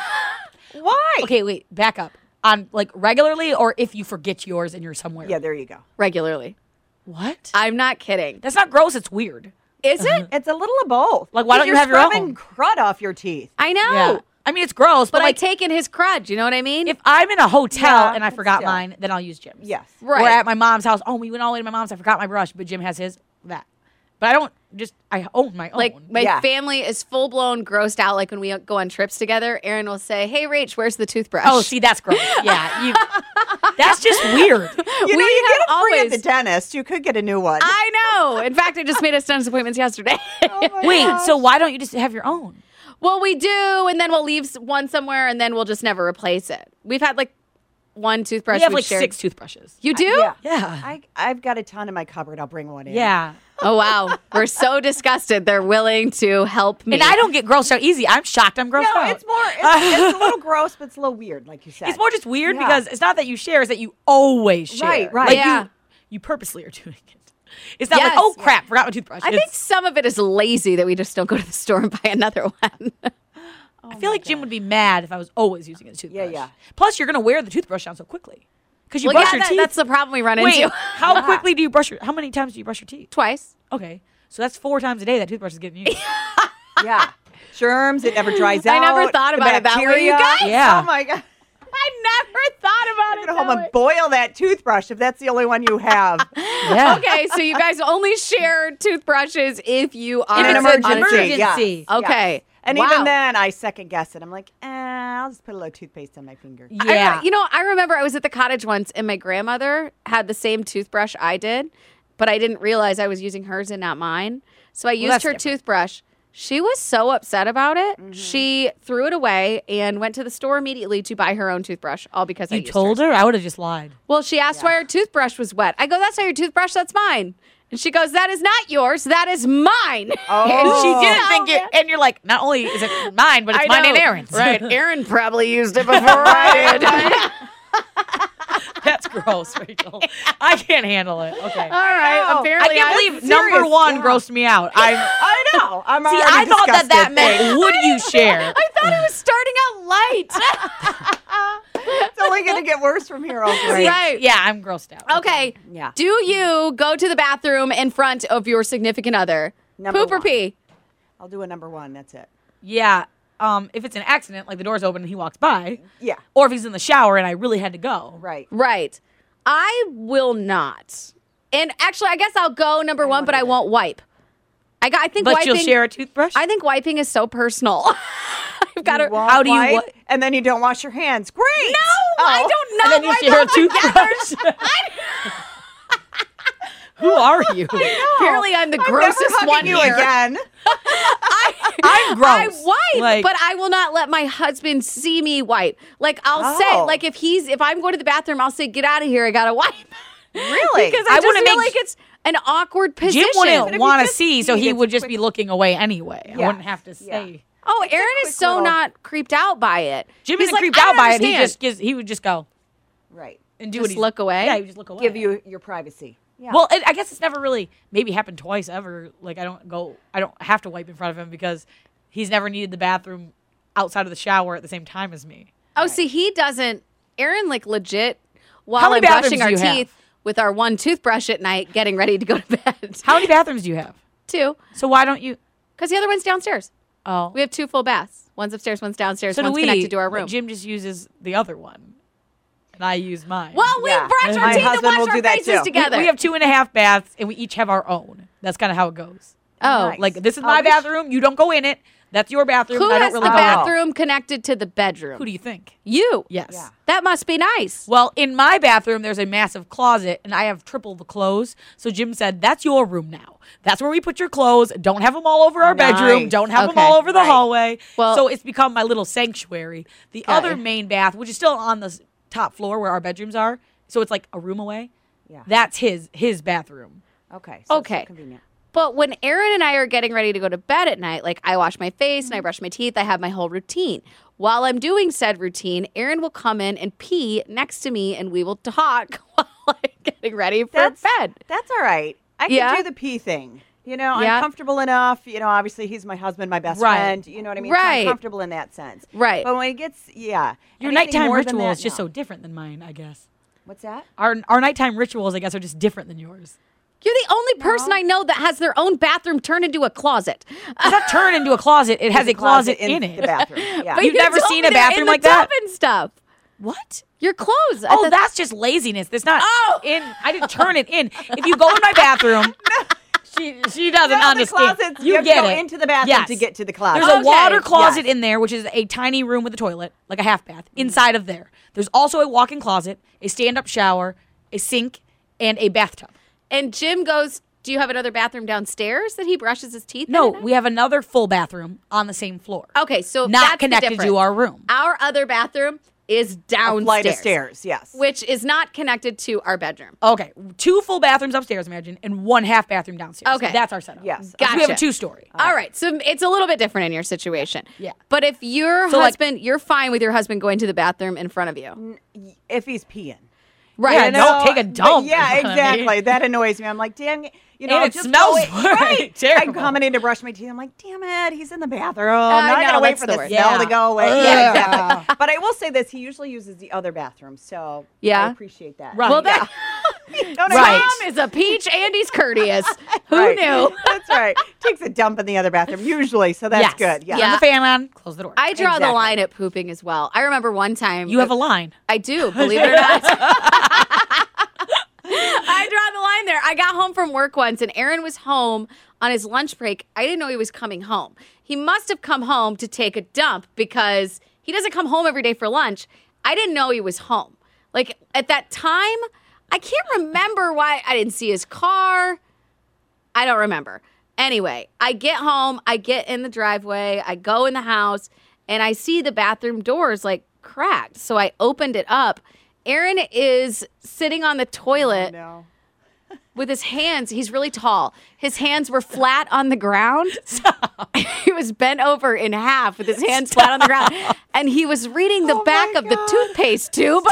[SPEAKER 4] Why?
[SPEAKER 3] Okay, wait, back up. On like regularly or if you forget yours and you're somewhere.
[SPEAKER 4] Yeah, there you go.
[SPEAKER 2] Regularly.
[SPEAKER 3] What?
[SPEAKER 2] I'm not kidding.
[SPEAKER 3] That's not gross, it's weird.
[SPEAKER 2] Is it?
[SPEAKER 4] It's a little of both.
[SPEAKER 3] Like, why don't
[SPEAKER 4] You're
[SPEAKER 3] you have your
[SPEAKER 4] scrubbing
[SPEAKER 3] own?
[SPEAKER 4] crud off your teeth.
[SPEAKER 2] I know.
[SPEAKER 3] Yeah. I mean, it's gross, but,
[SPEAKER 2] But
[SPEAKER 3] like
[SPEAKER 2] I take in his crud. You know what I mean?
[SPEAKER 3] if I'm in a hotel
[SPEAKER 4] Yeah,
[SPEAKER 3] and I
[SPEAKER 4] but
[SPEAKER 3] forgot
[SPEAKER 4] still.
[SPEAKER 3] mine, then I'll use Jim's.
[SPEAKER 4] Yes.
[SPEAKER 2] Right.
[SPEAKER 3] Or at my mom's house. Oh, we went all the way to my mom's. I forgot my brush, but Jim has his. That. But I don't just. I own my own.
[SPEAKER 2] Like my
[SPEAKER 4] Yeah.
[SPEAKER 2] family is full blown grossed out. Like when we go on trips together, Aaron will say, "Hey, Rach, where's the toothbrush?"
[SPEAKER 3] oh, see, that's gross. Yeah, you. That's just weird.
[SPEAKER 4] You know,
[SPEAKER 2] We
[SPEAKER 4] you
[SPEAKER 2] have
[SPEAKER 4] get them free
[SPEAKER 2] always-
[SPEAKER 4] at the dentist. You could get a new one.
[SPEAKER 2] I know. In fact, I just made us dentist appointments yesterday.
[SPEAKER 4] Oh my
[SPEAKER 3] Wait,
[SPEAKER 4] gosh.
[SPEAKER 3] so why don't you just have your own?
[SPEAKER 2] Well, we do, and then we'll leave s- one somewhere, and then we'll just never replace it. We've had like one toothbrush.
[SPEAKER 3] We have
[SPEAKER 2] we've
[SPEAKER 3] like
[SPEAKER 2] shared.
[SPEAKER 3] six toothbrushes.
[SPEAKER 2] You do?
[SPEAKER 4] Yeah.
[SPEAKER 3] Yeah.
[SPEAKER 4] I, I've got a ton in my cupboard. I'll bring one in.
[SPEAKER 3] Yeah.
[SPEAKER 2] Oh wow, we're so disgusted. They're willing to help me.
[SPEAKER 3] And I don't get grossed out easy. I'm shocked I'm grossed
[SPEAKER 4] No,
[SPEAKER 3] out.
[SPEAKER 4] it's more, it's, it's a little gross, but it's a little weird, like you said.
[SPEAKER 3] It's more just weird
[SPEAKER 4] Yeah.
[SPEAKER 3] because it's not that you share, it's that you always share.
[SPEAKER 4] Right, right.
[SPEAKER 3] Like
[SPEAKER 2] Yeah.
[SPEAKER 3] You, you purposely are doing it. It's not like,
[SPEAKER 2] Yes.
[SPEAKER 3] oh crap, forgot my toothbrush.
[SPEAKER 2] I think
[SPEAKER 3] It's-
[SPEAKER 2] some of it is lazy that we just don't go to the store and buy another one.
[SPEAKER 3] I feel like Jim would be mad if I was always using his toothbrush.
[SPEAKER 4] yeah.
[SPEAKER 3] Plus, you're going to wear the toothbrush down so quickly. Because you
[SPEAKER 2] well,
[SPEAKER 3] brush
[SPEAKER 2] yeah,
[SPEAKER 3] your
[SPEAKER 2] that-
[SPEAKER 3] teeth.
[SPEAKER 2] that's the problem we run
[SPEAKER 3] Wait,
[SPEAKER 2] into.
[SPEAKER 3] how quickly do you brush your, how many times do you brush your teeth?
[SPEAKER 2] Twice.
[SPEAKER 3] Okay. So that's four times a day that toothbrush is getting used.
[SPEAKER 4] Yeah. Germs, it never dries out.
[SPEAKER 2] I never thought
[SPEAKER 4] the
[SPEAKER 2] about it that way, you
[SPEAKER 4] bacteria.
[SPEAKER 2] guys.
[SPEAKER 3] Yeah.
[SPEAKER 4] Oh my God.
[SPEAKER 2] I never thought about
[SPEAKER 4] You're going to home and boil that toothbrush if that's the only one you have.
[SPEAKER 3] Yeah.
[SPEAKER 2] Okay, so you guys only share toothbrushes if you are
[SPEAKER 3] If
[SPEAKER 4] an
[SPEAKER 3] it's
[SPEAKER 4] emergency,
[SPEAKER 3] an emergency.
[SPEAKER 4] yeah.
[SPEAKER 2] Okay.
[SPEAKER 4] Yes. And
[SPEAKER 2] Wow.
[SPEAKER 4] even then, I second guess it. I'm like, eh, I'll just put a little toothpaste on my finger.
[SPEAKER 2] I re-
[SPEAKER 3] Yeah.
[SPEAKER 2] you know, I remember I was at the cottage once and my grandmother had the same toothbrush I did, but I didn't realize I was using hers and not mine. So I used
[SPEAKER 3] that's
[SPEAKER 2] her
[SPEAKER 3] different.
[SPEAKER 2] toothbrush. She was so upset about it.
[SPEAKER 3] Mm-hmm.
[SPEAKER 2] She threw it away and went to the store immediately to buy her own toothbrush, all because I
[SPEAKER 3] You
[SPEAKER 2] used
[SPEAKER 3] told
[SPEAKER 2] hers.
[SPEAKER 3] her? I would have just lied.
[SPEAKER 2] Well, she asked why her toothbrush was wet. I go, "That's not your toothbrush, that's mine." And she goes, "That is not yours, that is mine."
[SPEAKER 4] Oh.
[SPEAKER 3] And she didn't
[SPEAKER 2] Oh,
[SPEAKER 3] think it.
[SPEAKER 2] man.
[SPEAKER 3] And you're like, not only is it mine, but it's
[SPEAKER 2] I
[SPEAKER 3] mine
[SPEAKER 2] know.
[SPEAKER 3] and Aaron's.
[SPEAKER 2] Right. Aaron probably used it before I did.
[SPEAKER 3] That's gross, Rachel. I can't handle it. Okay.
[SPEAKER 2] All right.
[SPEAKER 4] No.
[SPEAKER 3] I
[SPEAKER 2] Apparently,
[SPEAKER 3] can't
[SPEAKER 2] I'm
[SPEAKER 3] believe
[SPEAKER 4] serious,
[SPEAKER 3] number one
[SPEAKER 4] yeah.
[SPEAKER 3] grossed me out. I'm,
[SPEAKER 4] I know. I'm
[SPEAKER 3] see,
[SPEAKER 4] already
[SPEAKER 3] I thought that that
[SPEAKER 4] disgusted.
[SPEAKER 3] meant would you share?
[SPEAKER 2] I thought it was starting out light.
[SPEAKER 4] It's only going to get worse from here. Hopefully.
[SPEAKER 2] Right.
[SPEAKER 3] Yeah, I'm grossed out.
[SPEAKER 2] Okay.
[SPEAKER 4] Yeah.
[SPEAKER 2] Do you go to the bathroom in front of your significant other?
[SPEAKER 4] Number
[SPEAKER 2] Poop or
[SPEAKER 4] one.
[SPEAKER 2] pee?
[SPEAKER 4] I'll do a number one. That's it.
[SPEAKER 3] Yeah. Um, if it's an accident, like the door's open and he walks by,
[SPEAKER 4] Yeah.
[SPEAKER 3] or if he's in the shower and I really had to go.
[SPEAKER 4] Right.
[SPEAKER 2] Right. I will not. And actually, I guess I'll go number one,
[SPEAKER 4] won't
[SPEAKER 2] but I
[SPEAKER 4] either.
[SPEAKER 2] won't wipe. I got. I think
[SPEAKER 3] But
[SPEAKER 2] wiping.
[SPEAKER 3] you'll share a toothbrush?
[SPEAKER 2] I think wiping is so personal. I've got
[SPEAKER 4] You
[SPEAKER 2] to.
[SPEAKER 4] won't
[SPEAKER 3] How do you
[SPEAKER 4] wipe,
[SPEAKER 3] wa-
[SPEAKER 4] And then you don't wash your hands. Great.
[SPEAKER 2] No, I
[SPEAKER 4] Oh.
[SPEAKER 2] don't know.
[SPEAKER 3] and then you
[SPEAKER 2] wipe
[SPEAKER 3] share a
[SPEAKER 2] them
[SPEAKER 3] toothbrush. Who are you?
[SPEAKER 2] Apparently, I'm the
[SPEAKER 4] I'm
[SPEAKER 2] grossest
[SPEAKER 4] never hugging
[SPEAKER 2] one
[SPEAKER 4] you
[SPEAKER 2] here.
[SPEAKER 4] again.
[SPEAKER 2] I,
[SPEAKER 3] I'm gross.
[SPEAKER 2] I wipe,
[SPEAKER 3] Like-
[SPEAKER 2] but I will not let my husband see me wipe. Like I'll say,
[SPEAKER 4] Oh.
[SPEAKER 2] like if he's if I'm going to the bathroom, I'll say, "Get out of here! I gotta wipe."
[SPEAKER 4] Really?
[SPEAKER 2] Because I,
[SPEAKER 3] I
[SPEAKER 2] just
[SPEAKER 3] wouldn't
[SPEAKER 2] feel
[SPEAKER 3] make-
[SPEAKER 2] like it's an awkward position.
[SPEAKER 3] Jim
[SPEAKER 4] if
[SPEAKER 3] wouldn't
[SPEAKER 4] you
[SPEAKER 3] want to
[SPEAKER 4] just
[SPEAKER 3] see, so
[SPEAKER 4] see,
[SPEAKER 3] he
[SPEAKER 4] it's
[SPEAKER 3] would just
[SPEAKER 4] quick-
[SPEAKER 3] be looking away anyway. I
[SPEAKER 4] Yeah.
[SPEAKER 3] wouldn't have to say.
[SPEAKER 4] Yeah.
[SPEAKER 2] Oh, Aaron
[SPEAKER 4] quick
[SPEAKER 2] is so
[SPEAKER 4] little-
[SPEAKER 2] not creeped out by it.
[SPEAKER 3] Jim
[SPEAKER 2] He's
[SPEAKER 3] isn't
[SPEAKER 2] like,
[SPEAKER 3] creeped
[SPEAKER 2] "I
[SPEAKER 3] out
[SPEAKER 2] don't
[SPEAKER 3] by it. He
[SPEAKER 2] understand."
[SPEAKER 3] just gives. He would just go.
[SPEAKER 4] Right.
[SPEAKER 3] and do
[SPEAKER 2] Just
[SPEAKER 3] what he's,
[SPEAKER 2] look away?
[SPEAKER 3] Yeah, you just look away.
[SPEAKER 4] Give you your privacy. Yeah.
[SPEAKER 3] Well, it, I guess it's never really maybe happened twice ever. Like I don't go, I don't have to wipe in front of him because he's never needed the bathroom outside of the shower at the same time as me.
[SPEAKER 2] Oh, see, he doesn't. Aaron, like, legit,
[SPEAKER 3] How
[SPEAKER 2] while
[SPEAKER 3] many
[SPEAKER 2] I'm brushing
[SPEAKER 3] bathrooms
[SPEAKER 2] our
[SPEAKER 3] do you have?
[SPEAKER 2] teeth with our one toothbrush at night, getting ready to go to bed.
[SPEAKER 3] How many bathrooms do you have?
[SPEAKER 2] Two.
[SPEAKER 3] So why don't you?
[SPEAKER 2] Because the other one's downstairs.
[SPEAKER 3] Oh,
[SPEAKER 2] We have two full baths. One's upstairs, one's downstairs,
[SPEAKER 3] so do
[SPEAKER 2] one's
[SPEAKER 3] we.
[SPEAKER 2] connected to our
[SPEAKER 3] but
[SPEAKER 2] room.
[SPEAKER 3] Jim just uses the other one, and I use mine.
[SPEAKER 2] Well, we
[SPEAKER 4] Yeah.
[SPEAKER 2] brush our
[SPEAKER 4] My
[SPEAKER 2] teeth and
[SPEAKER 4] husband
[SPEAKER 2] wash
[SPEAKER 4] will
[SPEAKER 2] our
[SPEAKER 4] do that
[SPEAKER 2] faces
[SPEAKER 4] too. We-
[SPEAKER 3] we,
[SPEAKER 2] together.
[SPEAKER 3] we have two and a half baths, and we each have our own. That's kind of how it goes.
[SPEAKER 2] oh,
[SPEAKER 4] Nice.
[SPEAKER 3] Like this is
[SPEAKER 4] Oh,
[SPEAKER 3] my
[SPEAKER 4] we sh-
[SPEAKER 3] bathroom. You don't go in it. That's your bathroom.
[SPEAKER 2] who
[SPEAKER 3] I don't
[SPEAKER 2] has
[SPEAKER 3] really
[SPEAKER 2] the
[SPEAKER 3] go in it.
[SPEAKER 2] bathroom connected to the bedroom?
[SPEAKER 3] Who do you think?
[SPEAKER 2] You.
[SPEAKER 3] Yes.
[SPEAKER 4] Yeah.
[SPEAKER 2] That must be nice.
[SPEAKER 3] Well, in my bathroom, there's a massive closet, and I have triple the clothes. So Jim said, that's your room now. That's where we put your clothes. Don't have them all over our bedroom.
[SPEAKER 4] Nice.
[SPEAKER 3] Don't have them
[SPEAKER 2] Okay.
[SPEAKER 3] all over the
[SPEAKER 4] Right.
[SPEAKER 3] hallway.
[SPEAKER 2] Well-
[SPEAKER 3] so it's become my little sanctuary. The
[SPEAKER 2] Got
[SPEAKER 3] other
[SPEAKER 2] it.
[SPEAKER 3] main bath, which is still on the s- top floor where our bedrooms are, so it's like a room away.
[SPEAKER 4] Yeah.
[SPEAKER 3] That's his his bathroom.
[SPEAKER 4] Okay. So it's
[SPEAKER 2] Okay.
[SPEAKER 4] so convenient.
[SPEAKER 2] But when Aaron and I are getting ready to go to bed at night, like I wash my face and I brush my teeth, I have my whole routine. While I'm doing said routine, Aaron will come in and pee next to me and we will talk while I'm getting ready for
[SPEAKER 4] That's
[SPEAKER 2] bed.
[SPEAKER 4] That's all right. I can
[SPEAKER 2] Yeah?
[SPEAKER 4] do the pee thing. You know,
[SPEAKER 2] Yeah.
[SPEAKER 4] I'm comfortable enough. You know, obviously he's my husband, my best
[SPEAKER 3] Right.
[SPEAKER 4] friend. You know what I mean? So
[SPEAKER 2] Right.
[SPEAKER 4] I'm comfortable in that sense.
[SPEAKER 2] Right.
[SPEAKER 4] But when it gets, yeah.
[SPEAKER 3] Your
[SPEAKER 4] anything
[SPEAKER 3] nighttime
[SPEAKER 4] more than
[SPEAKER 3] ritual
[SPEAKER 4] that,
[SPEAKER 3] is just
[SPEAKER 4] no.
[SPEAKER 3] so different than mine, I guess.
[SPEAKER 4] What's that?
[SPEAKER 3] Our our nighttime rituals, I guess, are just different than yours.
[SPEAKER 2] You're the only person I know that has their own bathroom turned into a closet.
[SPEAKER 3] It's not turned into a closet. It has
[SPEAKER 4] There's
[SPEAKER 3] a closet in,
[SPEAKER 4] the
[SPEAKER 3] it.
[SPEAKER 4] bathroom. Yeah.
[SPEAKER 3] You've
[SPEAKER 2] you
[SPEAKER 3] never
[SPEAKER 2] told
[SPEAKER 3] seen
[SPEAKER 2] me
[SPEAKER 3] a
[SPEAKER 2] they're
[SPEAKER 3] bathroom
[SPEAKER 2] in the
[SPEAKER 3] like that?
[SPEAKER 2] tub and stuff.
[SPEAKER 3] What?
[SPEAKER 2] Your clothes. I
[SPEAKER 3] Oh,
[SPEAKER 2] thought-
[SPEAKER 3] that's just laziness. There's not
[SPEAKER 2] Oh!
[SPEAKER 3] in. I didn't turn it in. If you go in my bathroom, she she doesn't
[SPEAKER 4] No, the
[SPEAKER 3] understand.
[SPEAKER 4] closets,
[SPEAKER 3] you
[SPEAKER 4] you have to
[SPEAKER 3] get
[SPEAKER 4] go
[SPEAKER 3] it.
[SPEAKER 4] into the bathroom
[SPEAKER 3] Yes.
[SPEAKER 4] to get to the closet.
[SPEAKER 3] There's a
[SPEAKER 2] Okay.
[SPEAKER 3] water closet
[SPEAKER 4] Yes.
[SPEAKER 3] in there, which is a tiny room with a toilet, like a half bath. Inside of there, there's also a walk-in closet, a stand-up shower, a sink, and a bathtub.
[SPEAKER 2] And Jim goes, do you have another bathroom downstairs that he brushes his teeth in?
[SPEAKER 3] No,
[SPEAKER 2] at night?
[SPEAKER 3] we have another full bathroom on the same floor.
[SPEAKER 2] Okay, so
[SPEAKER 3] not
[SPEAKER 2] that's the
[SPEAKER 3] connected to
[SPEAKER 2] difference.
[SPEAKER 3] our room.
[SPEAKER 2] Our other bathroom is downstairs.
[SPEAKER 4] A flight of stairs, yes.
[SPEAKER 2] Which is not connected to our bedroom.
[SPEAKER 3] Okay, two full bathrooms upstairs, imagine, and one half bathroom downstairs.
[SPEAKER 2] Okay.
[SPEAKER 3] That's our setup.
[SPEAKER 4] Yes.
[SPEAKER 3] We have a
[SPEAKER 2] Gotcha.
[SPEAKER 3] two-story.
[SPEAKER 2] All right, so it's a little bit different in your situation.
[SPEAKER 3] Yeah.
[SPEAKER 2] But if your
[SPEAKER 3] So, like-
[SPEAKER 2] husband, you're fine with your husband going to the bathroom in front of you.
[SPEAKER 4] If he's peeing.
[SPEAKER 2] Right.
[SPEAKER 3] Yeah,
[SPEAKER 4] You
[SPEAKER 3] don't
[SPEAKER 4] know,
[SPEAKER 3] take a
[SPEAKER 4] but
[SPEAKER 3] dump
[SPEAKER 4] Yeah,
[SPEAKER 3] in front of me.
[SPEAKER 4] exactly. That annoys me. I'm like, damn, you know,
[SPEAKER 3] And it
[SPEAKER 4] just
[SPEAKER 3] smells
[SPEAKER 4] go in-
[SPEAKER 3] right.
[SPEAKER 4] right.
[SPEAKER 3] Terrible.
[SPEAKER 4] I'm coming in to brush my teeth. I'm like, damn it, he's in the bathroom.
[SPEAKER 2] I
[SPEAKER 4] Now I
[SPEAKER 2] know,
[SPEAKER 4] gotta wait
[SPEAKER 2] that's
[SPEAKER 4] for
[SPEAKER 2] the
[SPEAKER 4] the
[SPEAKER 2] worst.
[SPEAKER 4] smell
[SPEAKER 3] Yeah.
[SPEAKER 4] to go away.
[SPEAKER 3] Ugh.
[SPEAKER 4] Yeah, exactly. But I will say this: he usually uses the other bathroom, so
[SPEAKER 2] Yeah?
[SPEAKER 4] I appreciate that.
[SPEAKER 3] Right.
[SPEAKER 2] Well, that
[SPEAKER 4] You know what I
[SPEAKER 3] Right.
[SPEAKER 4] mean?
[SPEAKER 2] Tom is a peach and he's courteous. Who
[SPEAKER 4] Right.
[SPEAKER 2] knew?
[SPEAKER 4] That's right. Takes a dump in the other bathroom usually, so that's
[SPEAKER 3] Yes.
[SPEAKER 4] good. Yeah.
[SPEAKER 2] Yeah.
[SPEAKER 3] Turn the fan on, close the door.
[SPEAKER 2] I draw the
[SPEAKER 4] Exactly.
[SPEAKER 2] line at pooping as well. I remember one time.
[SPEAKER 3] you have a line.
[SPEAKER 2] I do, believe it or not. I draw the line there. I got home from work once and Aaron was home on his lunch break. I didn't know he was coming home. He must have come home to take a dump because he doesn't come home every day for lunch. I didn't know he was home. Like at that time, I can't remember why I didn't see his car. I don't remember. Anyway, I get home, I get in the driveway, I go in the house, and I see the bathroom doors like cracked. So I opened it up. Aaron is sitting on the toilet
[SPEAKER 4] No.
[SPEAKER 2] with his hands. He's really tall. His hands were flat on the ground. He was bent over in half with his hands flat on the ground. And he was reading the
[SPEAKER 4] Oh
[SPEAKER 2] back
[SPEAKER 4] my
[SPEAKER 2] of the
[SPEAKER 4] God.
[SPEAKER 2] toothpaste tube.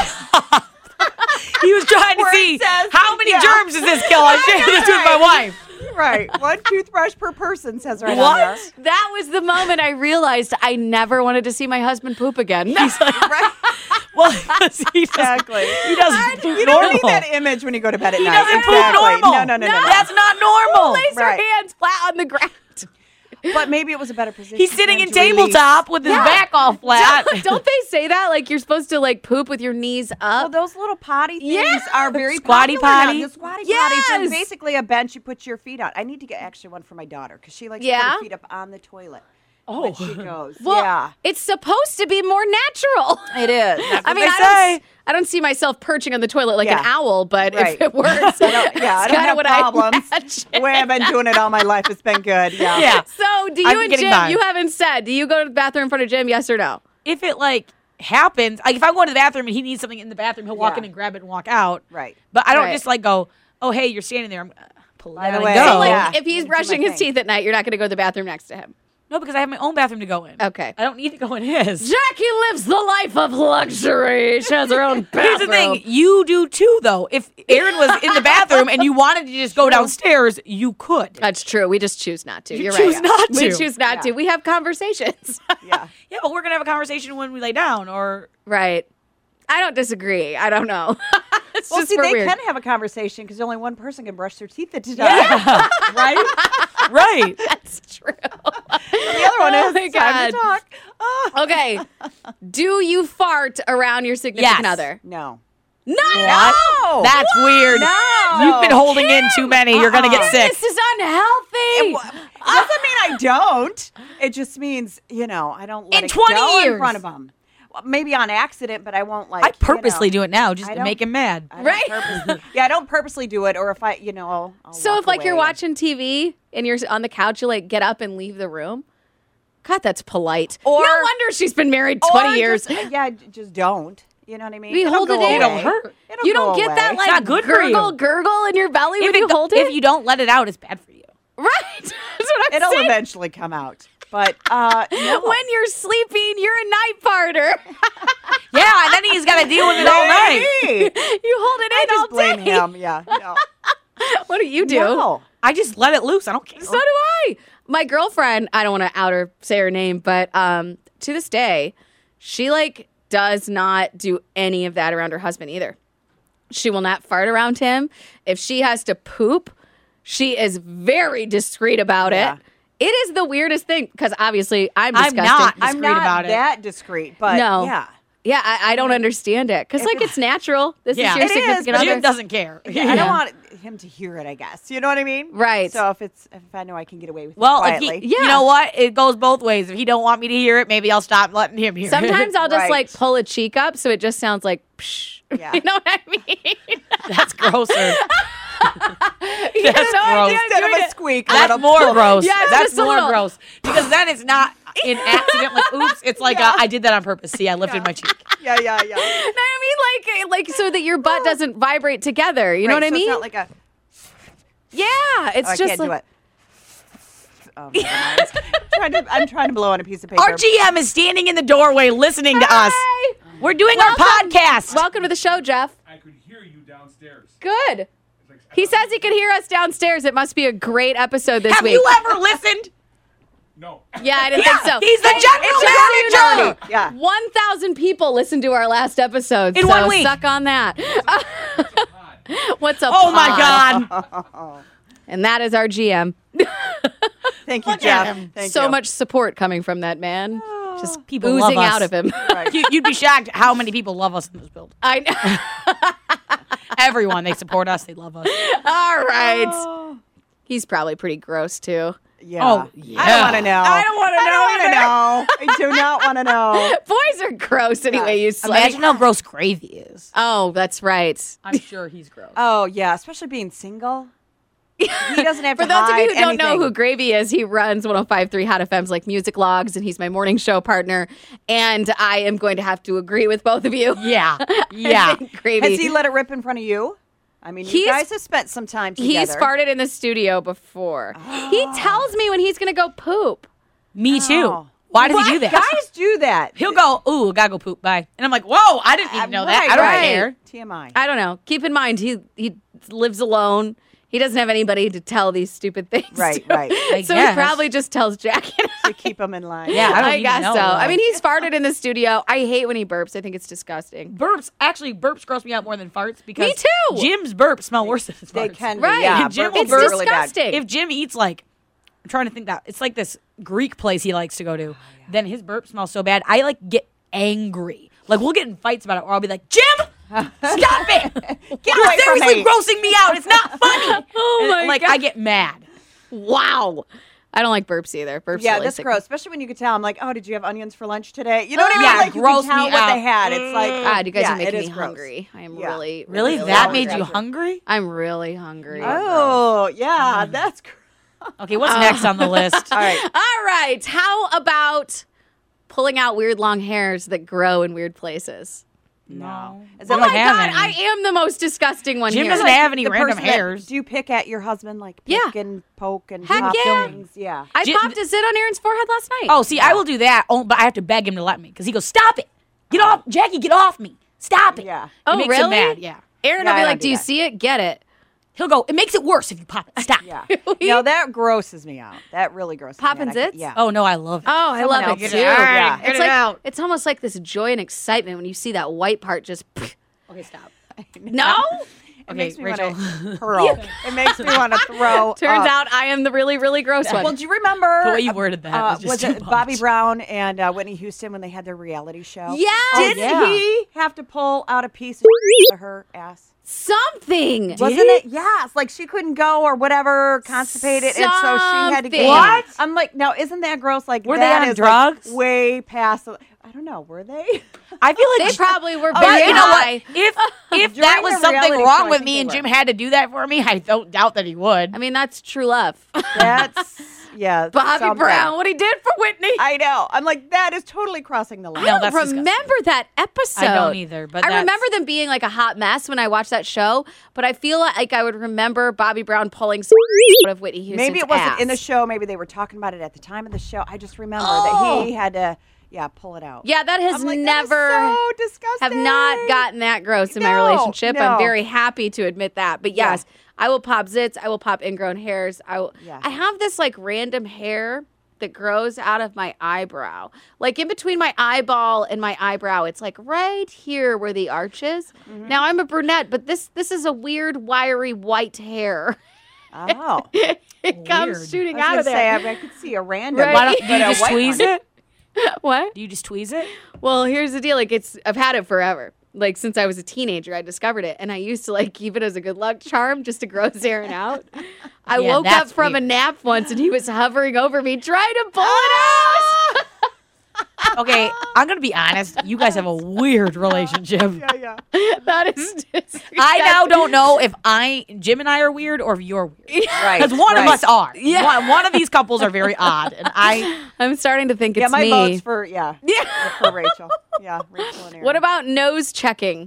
[SPEAKER 3] He was trying to
[SPEAKER 4] Where it
[SPEAKER 3] see
[SPEAKER 4] says-
[SPEAKER 3] how many
[SPEAKER 4] yeah.
[SPEAKER 3] germs does this kill. I shared this with my wife.
[SPEAKER 4] Right. One toothbrush per person says right
[SPEAKER 3] What?
[SPEAKER 4] on there.
[SPEAKER 2] That was the moment I realized I never wanted to see my husband poop again.
[SPEAKER 3] He's like,
[SPEAKER 4] Right.
[SPEAKER 3] well, he doesn't,
[SPEAKER 4] Exactly.
[SPEAKER 3] he doesn't poop
[SPEAKER 4] You don't
[SPEAKER 3] normal.
[SPEAKER 4] need that image when you go to bed at
[SPEAKER 3] He
[SPEAKER 4] night.
[SPEAKER 3] doesn't poop
[SPEAKER 4] exactly.
[SPEAKER 3] normal.
[SPEAKER 4] No, no, no, no. no.
[SPEAKER 3] That's not normal.
[SPEAKER 2] Place
[SPEAKER 4] Right.
[SPEAKER 2] her hands flat on the ground.
[SPEAKER 4] But maybe it was a better position.
[SPEAKER 3] He's sitting
[SPEAKER 4] for
[SPEAKER 3] in
[SPEAKER 4] him to release.
[SPEAKER 3] tabletop with his
[SPEAKER 2] Yeah.
[SPEAKER 3] back all flat.
[SPEAKER 2] Don't, don't they say that? Like you're supposed to like poop with your knees
[SPEAKER 4] Well,
[SPEAKER 2] up?
[SPEAKER 4] those little potty things
[SPEAKER 2] Yeah.
[SPEAKER 4] are very
[SPEAKER 3] Squatty
[SPEAKER 4] popular now.
[SPEAKER 3] potty.
[SPEAKER 4] The squatty
[SPEAKER 2] Yes.
[SPEAKER 4] potty. So basically a bench you put your feet on. I need to get actually one for my daughter because she likes to put
[SPEAKER 2] Yeah?
[SPEAKER 4] her feet up on the toilet.
[SPEAKER 3] Oh.
[SPEAKER 4] when she goes.
[SPEAKER 2] well,
[SPEAKER 4] yeah,
[SPEAKER 2] it's supposed to be more natural.
[SPEAKER 4] it is.
[SPEAKER 2] I mean,
[SPEAKER 3] they
[SPEAKER 2] I
[SPEAKER 3] say.
[SPEAKER 2] don't, I don't see myself perching on the toilet like an
[SPEAKER 4] Yeah.
[SPEAKER 2] owl, but
[SPEAKER 4] Right.
[SPEAKER 2] if it works,
[SPEAKER 4] I don't, yeah, I
[SPEAKER 2] it's
[SPEAKER 4] don't
[SPEAKER 2] kinda
[SPEAKER 4] have
[SPEAKER 2] what
[SPEAKER 4] problems.
[SPEAKER 2] I imagine.
[SPEAKER 4] The way I've been doing it all my life, it's been good. Yeah.
[SPEAKER 3] Yeah.
[SPEAKER 2] So, do
[SPEAKER 3] I'm
[SPEAKER 2] you and
[SPEAKER 3] getting
[SPEAKER 2] Jim?
[SPEAKER 3] by.
[SPEAKER 2] You haven't said. Do you go to the bathroom in front of Jim? Yes or no?
[SPEAKER 3] If it like happens, like if I'm going to the bathroom and he needs something in the bathroom, he'll walk
[SPEAKER 4] Yeah.
[SPEAKER 3] in and grab it and walk out.
[SPEAKER 4] Right.
[SPEAKER 3] But I don't
[SPEAKER 2] Right.
[SPEAKER 3] just like go, oh hey, you're standing there. I'm uh, pull
[SPEAKER 4] By
[SPEAKER 3] that
[SPEAKER 4] the
[SPEAKER 3] and
[SPEAKER 4] way,
[SPEAKER 3] go.
[SPEAKER 2] So, like,
[SPEAKER 4] yeah.
[SPEAKER 2] if he's
[SPEAKER 4] Do my
[SPEAKER 2] brushing his
[SPEAKER 4] thing.
[SPEAKER 2] teeth at night, you're not going to go to the bathroom next to him.
[SPEAKER 3] No, because I have my own bathroom to go in.
[SPEAKER 2] Okay.
[SPEAKER 3] I don't need to go in his.
[SPEAKER 2] Jackie lives the life of luxury. She has her own bathroom.
[SPEAKER 3] Here's the thing. You do too, though. If Erin was in the bathroom and you wanted to just go downstairs, you could.
[SPEAKER 2] That's true. We just choose not to.
[SPEAKER 3] You
[SPEAKER 2] You're
[SPEAKER 3] choose
[SPEAKER 2] right.
[SPEAKER 3] not
[SPEAKER 2] We
[SPEAKER 3] to.
[SPEAKER 2] choose not to. We have conversations.
[SPEAKER 4] Yeah.
[SPEAKER 3] Yeah, but we're going to have a conversation when we lay down or...
[SPEAKER 2] Right. I don't disagree. I don't know. It's
[SPEAKER 4] Well,
[SPEAKER 2] just
[SPEAKER 4] see,
[SPEAKER 2] for
[SPEAKER 4] they
[SPEAKER 2] weird.
[SPEAKER 4] can have a conversation because only one person can brush their teeth at a time.
[SPEAKER 3] Yeah. right? Right.
[SPEAKER 2] That's true.
[SPEAKER 4] The other one
[SPEAKER 2] Oh
[SPEAKER 4] is
[SPEAKER 2] my
[SPEAKER 4] time to
[SPEAKER 2] God.
[SPEAKER 4] talk. Oh.
[SPEAKER 2] Okay. Do you fart around your significant
[SPEAKER 3] Yes.
[SPEAKER 2] other?
[SPEAKER 4] No.
[SPEAKER 2] No.
[SPEAKER 4] No.
[SPEAKER 3] That's weird.
[SPEAKER 4] No.
[SPEAKER 3] You've been holding in too many. You're going to get sick.
[SPEAKER 2] This is unhealthy.
[SPEAKER 4] Doesn't mean I don't. It just means, you know, I don't let
[SPEAKER 3] In
[SPEAKER 4] it
[SPEAKER 3] twenty
[SPEAKER 4] go
[SPEAKER 3] years.
[SPEAKER 4] in front of them. Well, maybe on accident, but I won't like.
[SPEAKER 3] I purposely
[SPEAKER 4] you know,
[SPEAKER 3] do it now just
[SPEAKER 4] I
[SPEAKER 3] to
[SPEAKER 4] don't-
[SPEAKER 3] make him mad.
[SPEAKER 4] I don't
[SPEAKER 2] Right.
[SPEAKER 4] purposely- yeah, I don't purposely do it, or if I, you know, I'll, I'll
[SPEAKER 2] So
[SPEAKER 4] walk
[SPEAKER 2] if like you're
[SPEAKER 4] away.
[SPEAKER 2] watching T V and you're on the couch, you like get up and leave the room. God, that's polite.
[SPEAKER 4] Or-
[SPEAKER 2] no wonder she's been married
[SPEAKER 4] Or
[SPEAKER 2] twenty years.
[SPEAKER 4] just- yeah, j- just don't. You know what I mean?
[SPEAKER 2] We
[SPEAKER 4] It'll
[SPEAKER 2] hold
[SPEAKER 4] go
[SPEAKER 2] it in.
[SPEAKER 4] away.
[SPEAKER 3] It'll hurt.
[SPEAKER 4] It'll
[SPEAKER 2] You
[SPEAKER 4] go
[SPEAKER 2] don't get
[SPEAKER 4] away.
[SPEAKER 2] that like
[SPEAKER 3] not good for you.
[SPEAKER 2] gurgle gurgle in your belly
[SPEAKER 3] If,
[SPEAKER 2] when
[SPEAKER 3] it
[SPEAKER 2] you
[SPEAKER 3] do-
[SPEAKER 2] hold it.
[SPEAKER 3] if you don't let it out, it's bad for you.
[SPEAKER 2] Right. That's what I'm
[SPEAKER 4] It'll
[SPEAKER 2] saying.
[SPEAKER 4] eventually come out. But uh, no.
[SPEAKER 2] When you're sleeping, you're a night farter.
[SPEAKER 3] Yeah, and then he's got to deal with it all night.
[SPEAKER 4] Hey,
[SPEAKER 2] You hold it
[SPEAKER 4] I
[SPEAKER 2] in
[SPEAKER 4] just
[SPEAKER 2] all
[SPEAKER 4] blame
[SPEAKER 2] day.
[SPEAKER 4] him. Yeah. No.
[SPEAKER 2] What do you do?
[SPEAKER 4] No.
[SPEAKER 3] I just let it loose. I don't care.
[SPEAKER 2] So do I. My girlfriend, I don't want to out her, say her name, but um, to this day, she like does not do any of that around her husband either. She will not fart around him. If she has to poop, she is very discreet about
[SPEAKER 4] Yeah.
[SPEAKER 2] it. It is the weirdest thing because obviously I'm
[SPEAKER 3] I'm
[SPEAKER 2] disgusting.
[SPEAKER 3] not.
[SPEAKER 4] I'm
[SPEAKER 3] Discreet
[SPEAKER 4] not
[SPEAKER 3] about it.
[SPEAKER 4] that discreet, but
[SPEAKER 2] No.
[SPEAKER 4] yeah.
[SPEAKER 2] Yeah, I, I don't understand it because like it's natural. This
[SPEAKER 3] Yeah.
[SPEAKER 2] is your
[SPEAKER 3] It is,
[SPEAKER 2] significant
[SPEAKER 3] Jim
[SPEAKER 2] other.
[SPEAKER 3] doesn't care.
[SPEAKER 4] I don't want him to hear it, I guess. You know what I mean?
[SPEAKER 2] Right.
[SPEAKER 4] So if it's if I know I can get away with
[SPEAKER 3] Well,
[SPEAKER 4] it
[SPEAKER 3] if he,
[SPEAKER 4] quietly.
[SPEAKER 2] Yeah.
[SPEAKER 3] you know what? It goes both ways. If he don't want me to hear it, maybe I'll stop letting him hear
[SPEAKER 2] Sometimes
[SPEAKER 3] it.
[SPEAKER 2] I'll just
[SPEAKER 4] Right.
[SPEAKER 2] like pull a cheek up so it just sounds like psh.
[SPEAKER 4] Yeah.
[SPEAKER 2] You know what I mean?
[SPEAKER 3] That's grosser.
[SPEAKER 2] You
[SPEAKER 3] That's
[SPEAKER 2] have no idea
[SPEAKER 3] gross.
[SPEAKER 2] I'm
[SPEAKER 4] Instead
[SPEAKER 2] doing
[SPEAKER 4] of a
[SPEAKER 2] it.
[SPEAKER 4] squeak,
[SPEAKER 3] That's
[SPEAKER 4] little
[SPEAKER 3] more gross.
[SPEAKER 2] Yeah, it's
[SPEAKER 3] That's
[SPEAKER 2] just a
[SPEAKER 3] more
[SPEAKER 2] little-
[SPEAKER 3] gross. Because then it's not an accident, like, oops. It's like,
[SPEAKER 4] Yeah.
[SPEAKER 3] uh, I did that on purpose. See, I lifted my cheek.
[SPEAKER 4] Yeah, yeah, yeah.
[SPEAKER 2] No, I mean like like so that your butt doesn't vibrate together. You know
[SPEAKER 4] Right,
[SPEAKER 2] what I
[SPEAKER 4] so
[SPEAKER 2] mean?
[SPEAKER 4] It's not like a.
[SPEAKER 2] yeah, it's
[SPEAKER 4] Oh, I
[SPEAKER 2] just
[SPEAKER 4] can't
[SPEAKER 2] like,
[SPEAKER 4] do it. Oh, never mind. I'm trying to. I'm trying to blow on a piece of paper.
[SPEAKER 3] Our G M is standing in the doorway listening to us.
[SPEAKER 2] Hi.
[SPEAKER 3] We're doing
[SPEAKER 2] Welcome.
[SPEAKER 3] our podcast.
[SPEAKER 2] Welcome to the show, Jeff.
[SPEAKER 5] I could hear you downstairs.
[SPEAKER 2] Good.
[SPEAKER 5] It's like-
[SPEAKER 2] He says he can hear us downstairs. It must be a great episode this
[SPEAKER 3] Have
[SPEAKER 2] week.
[SPEAKER 3] you ever listened?
[SPEAKER 5] No.
[SPEAKER 2] yeah, I didn't think so.
[SPEAKER 3] He's the
[SPEAKER 2] Hey,
[SPEAKER 3] general
[SPEAKER 2] just so you know,
[SPEAKER 3] manager.
[SPEAKER 4] Yeah.
[SPEAKER 2] one thousand people listened to our last episode.
[SPEAKER 3] In
[SPEAKER 2] so
[SPEAKER 3] one week.
[SPEAKER 2] Suck on that. What's up?
[SPEAKER 3] Oh my God.
[SPEAKER 2] And that is our G M.
[SPEAKER 4] Thank you,
[SPEAKER 3] Look at
[SPEAKER 4] Jeff.
[SPEAKER 3] him.
[SPEAKER 4] Thank
[SPEAKER 2] so
[SPEAKER 4] you.
[SPEAKER 2] much support coming from that man. Just
[SPEAKER 3] People
[SPEAKER 2] oozing
[SPEAKER 3] love us.
[SPEAKER 2] out of him.
[SPEAKER 4] Right.
[SPEAKER 3] You- You'd be shocked how many people love us in this building.
[SPEAKER 2] I know.
[SPEAKER 3] Everyone, they support us. They love us.
[SPEAKER 2] All right. He's probably pretty gross too.
[SPEAKER 4] Yeah.
[SPEAKER 3] Oh,
[SPEAKER 4] I
[SPEAKER 3] yeah.
[SPEAKER 4] don't want to know.
[SPEAKER 2] I don't wanna
[SPEAKER 4] I
[SPEAKER 2] know
[SPEAKER 4] don't want to know. I do not want to know.
[SPEAKER 2] Boys are gross anyway. You sl-
[SPEAKER 3] Imagine how gross Gravy is.
[SPEAKER 2] Oh, that's right.
[SPEAKER 3] I'm sure he's gross.
[SPEAKER 4] Oh yeah, especially being single. He doesn't have
[SPEAKER 2] For
[SPEAKER 4] to
[SPEAKER 2] those of you who
[SPEAKER 4] hide
[SPEAKER 2] don't know
[SPEAKER 4] anything.
[SPEAKER 2] who Gravy is, he runs one oh five point three Hot F M's like Music Logs, and he's my morning show partner. And I am going to have to agree with both of you.
[SPEAKER 3] Yeah.
[SPEAKER 2] I
[SPEAKER 3] Yeah.
[SPEAKER 2] think Gravy.
[SPEAKER 4] Has he let it rip in front of you? I mean,
[SPEAKER 2] He's-
[SPEAKER 4] you guys have spent some time together.
[SPEAKER 2] He's farted in the studio before. He tells me when he's going to go poop.
[SPEAKER 3] Me too.
[SPEAKER 4] Oh.
[SPEAKER 3] Why does
[SPEAKER 4] What?
[SPEAKER 3] he do that?
[SPEAKER 4] Guys do that.
[SPEAKER 3] He'll go, ooh, gotta go poop. Bye. And I'm like, whoa, I didn't even know that.
[SPEAKER 4] Right,
[SPEAKER 3] I don't
[SPEAKER 2] right.
[SPEAKER 3] care.
[SPEAKER 4] T M I.
[SPEAKER 2] I don't know. Keep in mind, he he lives alone. He doesn't have anybody to tell these stupid things.
[SPEAKER 4] Right,
[SPEAKER 2] to.
[SPEAKER 4] right.
[SPEAKER 3] I
[SPEAKER 2] So
[SPEAKER 3] guess.
[SPEAKER 2] he probably just tells Jackie. and I.
[SPEAKER 4] To keep him in line.
[SPEAKER 3] Yeah, I don't
[SPEAKER 2] I
[SPEAKER 3] even
[SPEAKER 2] guess
[SPEAKER 3] know,
[SPEAKER 2] so. I
[SPEAKER 3] like-
[SPEAKER 2] mean, he's farted in the studio. I hate when he burps. I think it's disgusting.
[SPEAKER 3] Burps, actually, burps gross me out more than farts because
[SPEAKER 2] Me too.
[SPEAKER 3] Jim's burps smell worse than his
[SPEAKER 4] They
[SPEAKER 3] farts.
[SPEAKER 4] can be.
[SPEAKER 2] Right.
[SPEAKER 4] Yeah,
[SPEAKER 3] Jim
[SPEAKER 4] burps
[SPEAKER 3] will
[SPEAKER 2] It's
[SPEAKER 3] burp
[SPEAKER 4] are really bad.
[SPEAKER 2] disgusting.
[SPEAKER 3] If Jim eats like, I'm trying to think that it's like this Greek place he likes to go to, then his burp smells so bad. I like get angry. Like we'll get in fights about it, or I'll be like, Jim, stop it!
[SPEAKER 4] Get
[SPEAKER 3] You're
[SPEAKER 4] away from
[SPEAKER 3] seriously
[SPEAKER 4] me.
[SPEAKER 3] grossing me out. It's not funny.
[SPEAKER 2] Oh
[SPEAKER 3] And,
[SPEAKER 2] my
[SPEAKER 3] like
[SPEAKER 2] God.
[SPEAKER 3] I get mad.
[SPEAKER 2] Wow. I don't like burps either. Burps
[SPEAKER 4] Yeah,
[SPEAKER 2] really
[SPEAKER 4] that's
[SPEAKER 2] sick.
[SPEAKER 4] gross. Especially when you could tell. I'm like, oh, did you have onions for lunch today? You know what I mean?
[SPEAKER 3] Yeah,
[SPEAKER 4] like you
[SPEAKER 3] gross
[SPEAKER 4] can tell
[SPEAKER 3] me
[SPEAKER 4] what
[SPEAKER 3] out.
[SPEAKER 4] they had. It's like,
[SPEAKER 2] God, you guys
[SPEAKER 4] yeah,
[SPEAKER 2] are making
[SPEAKER 4] it
[SPEAKER 2] me
[SPEAKER 4] is gross.
[SPEAKER 2] hungry. I am
[SPEAKER 4] Yeah.
[SPEAKER 2] really,
[SPEAKER 3] Really,
[SPEAKER 2] really
[SPEAKER 3] that
[SPEAKER 2] hungry.
[SPEAKER 3] made you hungry?
[SPEAKER 2] I'm really hungry.
[SPEAKER 4] Oh, yeah, that's gross.
[SPEAKER 3] Okay, what's next on the list?
[SPEAKER 4] All right.
[SPEAKER 2] All right. How about pulling out weird long hairs that grow in weird places?
[SPEAKER 3] No.
[SPEAKER 4] Is
[SPEAKER 2] Oh
[SPEAKER 4] it
[SPEAKER 2] my
[SPEAKER 3] don't have
[SPEAKER 2] God,
[SPEAKER 3] any.
[SPEAKER 2] I am the most disgusting one
[SPEAKER 3] Jim
[SPEAKER 2] here.
[SPEAKER 3] doesn't have any
[SPEAKER 4] the
[SPEAKER 3] random
[SPEAKER 4] person that-
[SPEAKER 3] hairs.
[SPEAKER 4] Do you pick at your husband, like pick
[SPEAKER 2] Yeah.
[SPEAKER 4] and poke and
[SPEAKER 2] Heck
[SPEAKER 4] pop
[SPEAKER 2] yeah.
[SPEAKER 4] things? Yeah.
[SPEAKER 2] I
[SPEAKER 3] Jim-
[SPEAKER 2] popped a zit on Aaron's forehead last night.
[SPEAKER 3] Oh, see, I will do that, oh, but I have to beg him to let me because he goes, "Stop it! Get
[SPEAKER 2] Oh.
[SPEAKER 3] off, Jackie! Get off me! Stop it!"
[SPEAKER 4] Yeah.
[SPEAKER 3] It
[SPEAKER 2] Oh,
[SPEAKER 3] makes him
[SPEAKER 2] really?
[SPEAKER 3] mad. Yeah.
[SPEAKER 2] Aaron
[SPEAKER 4] Yeah,
[SPEAKER 2] will be
[SPEAKER 4] I
[SPEAKER 2] like,
[SPEAKER 4] don't
[SPEAKER 2] do
[SPEAKER 4] do
[SPEAKER 2] you
[SPEAKER 4] that.
[SPEAKER 2] see it? Get it.
[SPEAKER 3] He'll go, "It makes it worse if you pop it. Stop."
[SPEAKER 4] Yeah. No, that grosses me out. That really grosses
[SPEAKER 2] Poppin'
[SPEAKER 4] me out. I can't-
[SPEAKER 2] zits?
[SPEAKER 4] Yeah.
[SPEAKER 3] Oh no, I love it.
[SPEAKER 2] Oh, I
[SPEAKER 4] Someone
[SPEAKER 2] love
[SPEAKER 4] else
[SPEAKER 2] it
[SPEAKER 4] do
[SPEAKER 2] too.
[SPEAKER 4] it. Yeah.
[SPEAKER 2] It's
[SPEAKER 3] Get it
[SPEAKER 2] like
[SPEAKER 3] out.
[SPEAKER 2] it's almost like this joy and excitement when you see that white part just.
[SPEAKER 3] Okay, stop.
[SPEAKER 2] No.
[SPEAKER 4] It
[SPEAKER 3] Okay,
[SPEAKER 4] makes me
[SPEAKER 3] Rachel.
[SPEAKER 4] want to hurl. It makes me want to throw.
[SPEAKER 2] Turns
[SPEAKER 4] up.
[SPEAKER 2] out I am the really, really gross one.
[SPEAKER 4] Well, do you remember
[SPEAKER 3] The way you worded that
[SPEAKER 4] uh,
[SPEAKER 3] was just too
[SPEAKER 4] it Bobby
[SPEAKER 3] much.
[SPEAKER 4] Brown and uh, Whitney Houston when they had their reality show?
[SPEAKER 2] Yes!
[SPEAKER 4] Didn't
[SPEAKER 2] Yeah.
[SPEAKER 4] he have to pull out a piece of of her ass?
[SPEAKER 2] Something.
[SPEAKER 4] Wasn't it? Yes. Like she couldn't go or whatever, constipated, and so she had to
[SPEAKER 2] Something.
[SPEAKER 4] get.
[SPEAKER 3] What?
[SPEAKER 4] I'm like, now isn't that gross? Like,
[SPEAKER 3] Were they
[SPEAKER 4] that
[SPEAKER 3] on
[SPEAKER 4] is,
[SPEAKER 3] drugs?
[SPEAKER 4] Like, way past. the- I don't know. Were they?
[SPEAKER 3] I feel like
[SPEAKER 2] They probably were
[SPEAKER 3] But
[SPEAKER 2] very
[SPEAKER 3] you know what?
[SPEAKER 2] high.
[SPEAKER 3] If if
[SPEAKER 4] During
[SPEAKER 3] that was
[SPEAKER 4] the
[SPEAKER 3] something
[SPEAKER 4] reality
[SPEAKER 3] wrong
[SPEAKER 4] show, I
[SPEAKER 3] with
[SPEAKER 4] think
[SPEAKER 3] me
[SPEAKER 4] they
[SPEAKER 3] and
[SPEAKER 4] were.
[SPEAKER 3] Jim had to do that for me, I don't doubt that he would.
[SPEAKER 2] I mean, that's true love.
[SPEAKER 4] That's yeah.
[SPEAKER 2] Bobby
[SPEAKER 4] something.
[SPEAKER 2] Brown, what he did for Whitney.
[SPEAKER 4] I know. I'm like, that is totally crossing the line.
[SPEAKER 2] I
[SPEAKER 3] No,
[SPEAKER 2] don't
[SPEAKER 3] that's disgusting.
[SPEAKER 2] remember that episode.
[SPEAKER 3] I don't either, but
[SPEAKER 2] I
[SPEAKER 3] that's-
[SPEAKER 2] remember them being like a hot mess when I watched that show. But I feel like I would remember Bobby Brown pulling some out of Whitney Houston's
[SPEAKER 4] Maybe it wasn't
[SPEAKER 2] ass.
[SPEAKER 4] in the show. Maybe they were talking about it at the time of the show. I just remember
[SPEAKER 2] Oh.
[SPEAKER 4] that he had to, yeah, pull it out.
[SPEAKER 2] Yeah, that has
[SPEAKER 4] I'm like,
[SPEAKER 2] never
[SPEAKER 4] that is so disgusting.
[SPEAKER 2] have not gotten that gross in my
[SPEAKER 4] No,
[SPEAKER 2] relationship. I'm
[SPEAKER 4] no.
[SPEAKER 2] very happy to admit that. But yes, I will pop zits. I will pop ingrown hairs. I will.
[SPEAKER 4] Yeah.
[SPEAKER 2] I have this like random hair that grows out of my eyebrow, like in between my eyeball and my eyebrow. It's like right here where the arch is.
[SPEAKER 4] Mm-hmm.
[SPEAKER 2] Now I'm a brunette, but this this is a weird wiry white hair.
[SPEAKER 4] Oh,
[SPEAKER 2] It comes
[SPEAKER 3] Weird.
[SPEAKER 2] shooting
[SPEAKER 4] I was
[SPEAKER 2] out
[SPEAKER 4] gonna
[SPEAKER 2] of
[SPEAKER 4] say
[SPEAKER 2] there.
[SPEAKER 4] I, I could see a random.
[SPEAKER 2] Right.
[SPEAKER 3] Why don't,
[SPEAKER 2] But
[SPEAKER 3] do you
[SPEAKER 4] a
[SPEAKER 3] just
[SPEAKER 4] white
[SPEAKER 3] tweeze
[SPEAKER 4] one.
[SPEAKER 3] it?
[SPEAKER 2] What?
[SPEAKER 3] Do you just tweeze it?
[SPEAKER 2] Well, here's the deal. Like it's I've had it forever. Like since I was a teenager, I discovered it, and I used to like keep it as a good luck charm just to gross Aaron out. I
[SPEAKER 3] Yeah,
[SPEAKER 2] woke up
[SPEAKER 3] that's
[SPEAKER 2] from
[SPEAKER 3] weird.
[SPEAKER 2] a nap once, and he was hovering over me, trying to pull
[SPEAKER 3] Ah!
[SPEAKER 2] it out.
[SPEAKER 3] Okay, I'm gonna be honest. You guys have a weird relationship.
[SPEAKER 4] Yeah, yeah.
[SPEAKER 2] That is. Disgusting.
[SPEAKER 3] I now don't know if I, Jim and I are weird or if you're weird.
[SPEAKER 4] Right.
[SPEAKER 3] Because one of
[SPEAKER 4] right.
[SPEAKER 3] us are.
[SPEAKER 2] Yeah.
[SPEAKER 3] One, one of these couples are very odd, and I.
[SPEAKER 2] I'm starting to think it's
[SPEAKER 4] Yeah, my
[SPEAKER 2] me.
[SPEAKER 4] vote's for yeah,
[SPEAKER 2] Yeah.
[SPEAKER 4] for Rachel. Yeah, Rachel and Aaron.
[SPEAKER 2] What about nose checking?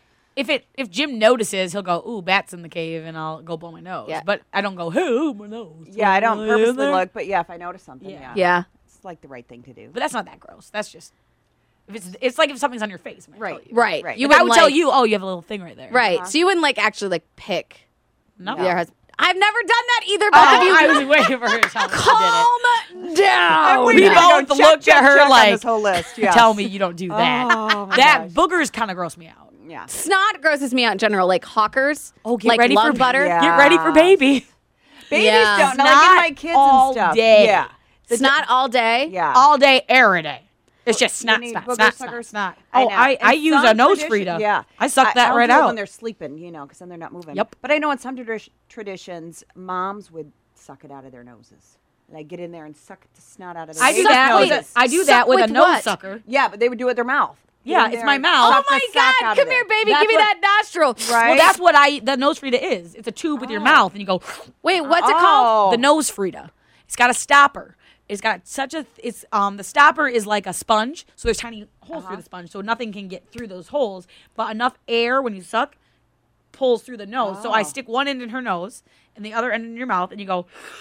[SPEAKER 3] If it if Jim notices, he'll go, "Ooh, bats in the cave," and I'll go blow my nose.
[SPEAKER 2] Yeah.
[SPEAKER 3] But I don't go, "Hey, ooh, my nose."
[SPEAKER 4] Yeah, I don't
[SPEAKER 3] Is
[SPEAKER 4] purposely
[SPEAKER 3] there?
[SPEAKER 4] look, but yeah, if I notice something,
[SPEAKER 3] Yeah.
[SPEAKER 4] yeah,
[SPEAKER 2] Yeah.
[SPEAKER 4] it's like the right thing to do.
[SPEAKER 3] But that's not that gross. That's just if it's it's like if something's on your face. I might
[SPEAKER 4] Right.
[SPEAKER 3] tell you.
[SPEAKER 2] Right.
[SPEAKER 4] Right.
[SPEAKER 2] You
[SPEAKER 3] Like, I would
[SPEAKER 2] wouldn't,
[SPEAKER 3] tell
[SPEAKER 2] like-
[SPEAKER 3] you, "Oh, you have a little thing right there."
[SPEAKER 2] Right.
[SPEAKER 4] Uh-huh.
[SPEAKER 2] So you wouldn't like actually like pick
[SPEAKER 3] No.
[SPEAKER 2] your husband. I've never done that either. Both
[SPEAKER 3] Oh,
[SPEAKER 2] of you.
[SPEAKER 3] I was waiting for her to tell me.
[SPEAKER 2] Calm down.
[SPEAKER 3] We
[SPEAKER 4] Wait, you
[SPEAKER 3] both
[SPEAKER 4] go check,
[SPEAKER 3] looked
[SPEAKER 4] check,
[SPEAKER 3] at her
[SPEAKER 4] check on
[SPEAKER 3] like,
[SPEAKER 4] this whole list. Yes.
[SPEAKER 3] Tell me you don't do that.
[SPEAKER 4] Oh, my
[SPEAKER 3] that
[SPEAKER 4] gosh.
[SPEAKER 3] boogers kind of gross me out.
[SPEAKER 4] Yeah.
[SPEAKER 2] Snot grosses me out in general, like hawkers.
[SPEAKER 3] Oh, get
[SPEAKER 2] like
[SPEAKER 3] ready
[SPEAKER 2] lung
[SPEAKER 3] for
[SPEAKER 2] butter.
[SPEAKER 4] Yeah.
[SPEAKER 3] Get ready for baby.
[SPEAKER 4] Babies
[SPEAKER 2] Yeah.
[SPEAKER 4] don't. Now, like in
[SPEAKER 3] Snot
[SPEAKER 4] my kids
[SPEAKER 3] all
[SPEAKER 4] and stuff.
[SPEAKER 3] day.
[SPEAKER 4] Yeah. The-
[SPEAKER 2] Snot all day.
[SPEAKER 4] Yeah.
[SPEAKER 3] All day, every day. It's just
[SPEAKER 4] You
[SPEAKER 3] snot,
[SPEAKER 4] need
[SPEAKER 3] snot,
[SPEAKER 4] booger
[SPEAKER 3] snot,
[SPEAKER 4] suckers?
[SPEAKER 3] snot, snot.
[SPEAKER 4] I
[SPEAKER 3] Oh,
[SPEAKER 4] know.
[SPEAKER 3] I,
[SPEAKER 4] And
[SPEAKER 3] I use a
[SPEAKER 4] some
[SPEAKER 3] nose
[SPEAKER 4] tradition-
[SPEAKER 3] Frida.
[SPEAKER 4] Yeah,
[SPEAKER 3] I suck that
[SPEAKER 4] I'll
[SPEAKER 3] right
[SPEAKER 4] do it
[SPEAKER 3] out.
[SPEAKER 4] when they're sleeping, you know, because then they're not moving.
[SPEAKER 3] Yep.
[SPEAKER 4] But I know in some tradi- traditions, moms would suck it out of their noses. Like get in there and suck the snot out of their
[SPEAKER 3] I do
[SPEAKER 4] baby's
[SPEAKER 3] that. With
[SPEAKER 4] noses.
[SPEAKER 3] a, I do
[SPEAKER 2] Suck
[SPEAKER 3] that with,
[SPEAKER 2] with
[SPEAKER 3] a nose
[SPEAKER 2] what?
[SPEAKER 3] sucker.
[SPEAKER 4] Yeah, but they would do it with their mouth. Get
[SPEAKER 3] Yeah,
[SPEAKER 4] in
[SPEAKER 3] it's
[SPEAKER 4] there
[SPEAKER 3] my
[SPEAKER 4] and
[SPEAKER 3] mouth.
[SPEAKER 4] suck
[SPEAKER 2] Oh my
[SPEAKER 4] the sack
[SPEAKER 2] God!
[SPEAKER 4] out of
[SPEAKER 2] Come
[SPEAKER 4] there.
[SPEAKER 2] here, baby.
[SPEAKER 3] That's
[SPEAKER 2] Give me
[SPEAKER 3] what-
[SPEAKER 2] that nostril.
[SPEAKER 4] Right.
[SPEAKER 3] Well, that's what I the nose Frida is. It's a tube with your
[SPEAKER 4] Oh.
[SPEAKER 3] mouth, and you go.
[SPEAKER 2] Wait, what's it called?
[SPEAKER 4] Oh.
[SPEAKER 3] The nose Frida. It's got a stopper. It's got such a. It's um the stopper is like a sponge, so there's tiny holes
[SPEAKER 4] Uh-huh.
[SPEAKER 3] through the sponge, so nothing can get through those holes. But enough air when you suck pulls through the nose. So I
[SPEAKER 4] Oh.
[SPEAKER 3] stick one end in her nose and the other end in your mouth, and you go.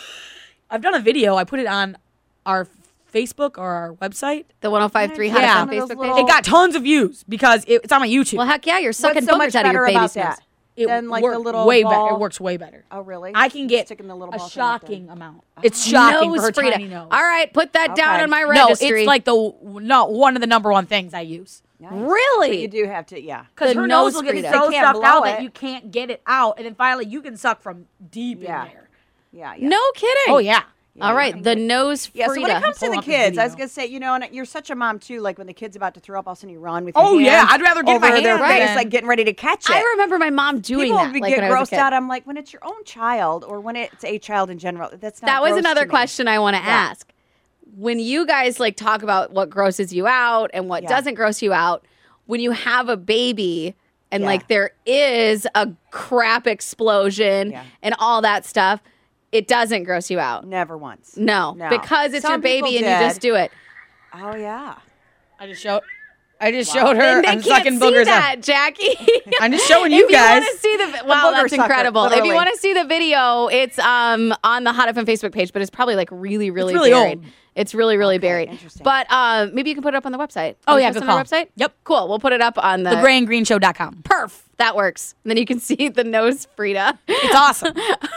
[SPEAKER 3] I've done a video. I put it on our Facebook or our website.
[SPEAKER 2] The one oh five three
[SPEAKER 3] Yeah.
[SPEAKER 2] Hot F M
[SPEAKER 4] One of those
[SPEAKER 2] Facebook
[SPEAKER 4] little-
[SPEAKER 2] page.
[SPEAKER 3] It got tons of views because it, it's on my YouTube.
[SPEAKER 2] Well, heck yeah, you're sucking
[SPEAKER 4] What's so much
[SPEAKER 2] boogers out of your
[SPEAKER 4] better about
[SPEAKER 2] baby's
[SPEAKER 4] that?
[SPEAKER 2] nose.
[SPEAKER 3] it
[SPEAKER 4] Then like
[SPEAKER 3] worked
[SPEAKER 4] the little
[SPEAKER 3] way
[SPEAKER 4] ball.
[SPEAKER 3] better. It works way better.
[SPEAKER 4] Oh really?
[SPEAKER 3] I can get
[SPEAKER 4] Sticking the little
[SPEAKER 3] a
[SPEAKER 4] ball thing up there.
[SPEAKER 3] shocking amount. It's shocking for her
[SPEAKER 2] Frida.
[SPEAKER 3] tiny nose.
[SPEAKER 2] All right, put that down
[SPEAKER 4] Okay.
[SPEAKER 2] on my
[SPEAKER 3] No,
[SPEAKER 2] registry.
[SPEAKER 3] it's like the not one of the number one things I use.
[SPEAKER 4] Nice.
[SPEAKER 2] Really?
[SPEAKER 4] But you do have to, yeah.
[SPEAKER 3] Because
[SPEAKER 2] The
[SPEAKER 3] her
[SPEAKER 2] nose
[SPEAKER 3] nose will get
[SPEAKER 2] Frida.
[SPEAKER 3] so
[SPEAKER 4] You can't
[SPEAKER 3] sucked out
[SPEAKER 4] blow
[SPEAKER 3] that
[SPEAKER 4] it.
[SPEAKER 3] you can't get it out, and then finally you can suck from deep
[SPEAKER 4] Yeah.
[SPEAKER 3] in there.
[SPEAKER 4] Yeah, yeah.
[SPEAKER 2] No kidding.
[SPEAKER 3] Oh yeah.
[SPEAKER 2] All right, the nose
[SPEAKER 4] Yeah,
[SPEAKER 2] Frida.
[SPEAKER 4] so when it comes to
[SPEAKER 3] Pull
[SPEAKER 4] the
[SPEAKER 3] up the
[SPEAKER 4] kids, I was
[SPEAKER 3] video.
[SPEAKER 4] gonna say, you know, and you're such a mom too. Like when the kid's about to throw up, all of a sudden you run with your
[SPEAKER 3] Oh, yeah,
[SPEAKER 4] hands
[SPEAKER 3] I'd rather get
[SPEAKER 4] over
[SPEAKER 3] my
[SPEAKER 4] their
[SPEAKER 3] hand
[SPEAKER 4] face,
[SPEAKER 3] than-
[SPEAKER 4] like getting ready to catch it.
[SPEAKER 2] I remember my mom doing
[SPEAKER 4] People
[SPEAKER 2] that.
[SPEAKER 4] would
[SPEAKER 2] like,
[SPEAKER 4] get
[SPEAKER 2] when I was a
[SPEAKER 4] grossed
[SPEAKER 2] kid.
[SPEAKER 4] out. I'm like, when it's your own child or when it's a child in general, that's not.
[SPEAKER 2] That was
[SPEAKER 4] gross
[SPEAKER 2] another
[SPEAKER 4] to me.
[SPEAKER 2] question I want to
[SPEAKER 4] Yeah.
[SPEAKER 2] ask. When you guys like talk about what grosses you out and what
[SPEAKER 4] Yeah.
[SPEAKER 2] doesn't gross you out, when you have a baby and
[SPEAKER 4] Yeah.
[SPEAKER 2] like there is a crap explosion
[SPEAKER 4] Yeah.
[SPEAKER 2] and all that stuff, it doesn't gross you out.
[SPEAKER 4] Never once.
[SPEAKER 2] No,
[SPEAKER 4] No.
[SPEAKER 2] because it's
[SPEAKER 4] Some
[SPEAKER 2] your baby
[SPEAKER 4] people
[SPEAKER 2] and you
[SPEAKER 4] did.
[SPEAKER 2] just do it.
[SPEAKER 4] Oh yeah.
[SPEAKER 3] I just showed. I just showed her.
[SPEAKER 2] They
[SPEAKER 3] I'm
[SPEAKER 2] can't
[SPEAKER 3] sucking
[SPEAKER 2] see
[SPEAKER 3] boogers
[SPEAKER 2] that,
[SPEAKER 3] out.
[SPEAKER 2] Jackie.
[SPEAKER 3] I'm just showing you
[SPEAKER 2] if
[SPEAKER 3] guys.
[SPEAKER 2] you want to see the vi- wow,
[SPEAKER 4] booger
[SPEAKER 2] that's
[SPEAKER 4] sucker,
[SPEAKER 2] incredible. If you
[SPEAKER 4] literally.
[SPEAKER 2] want to see the video, it's um on the Hot F M Facebook page, but it's probably like really, really,
[SPEAKER 3] really
[SPEAKER 2] buried.
[SPEAKER 3] old.
[SPEAKER 2] It's really, really
[SPEAKER 4] Okay,
[SPEAKER 2] buried.
[SPEAKER 4] interesting.
[SPEAKER 2] But um, maybe you can put it up on the website.
[SPEAKER 3] Oh,
[SPEAKER 2] Can we
[SPEAKER 3] yeah,
[SPEAKER 2] post
[SPEAKER 3] good
[SPEAKER 2] on our
[SPEAKER 3] call.
[SPEAKER 2] website.
[SPEAKER 3] Yep.
[SPEAKER 2] Cool. We'll put it up on the
[SPEAKER 3] the gray and green show dot com.
[SPEAKER 2] Perf. That works. And then you can see the nose Frida.
[SPEAKER 3] It's awesome.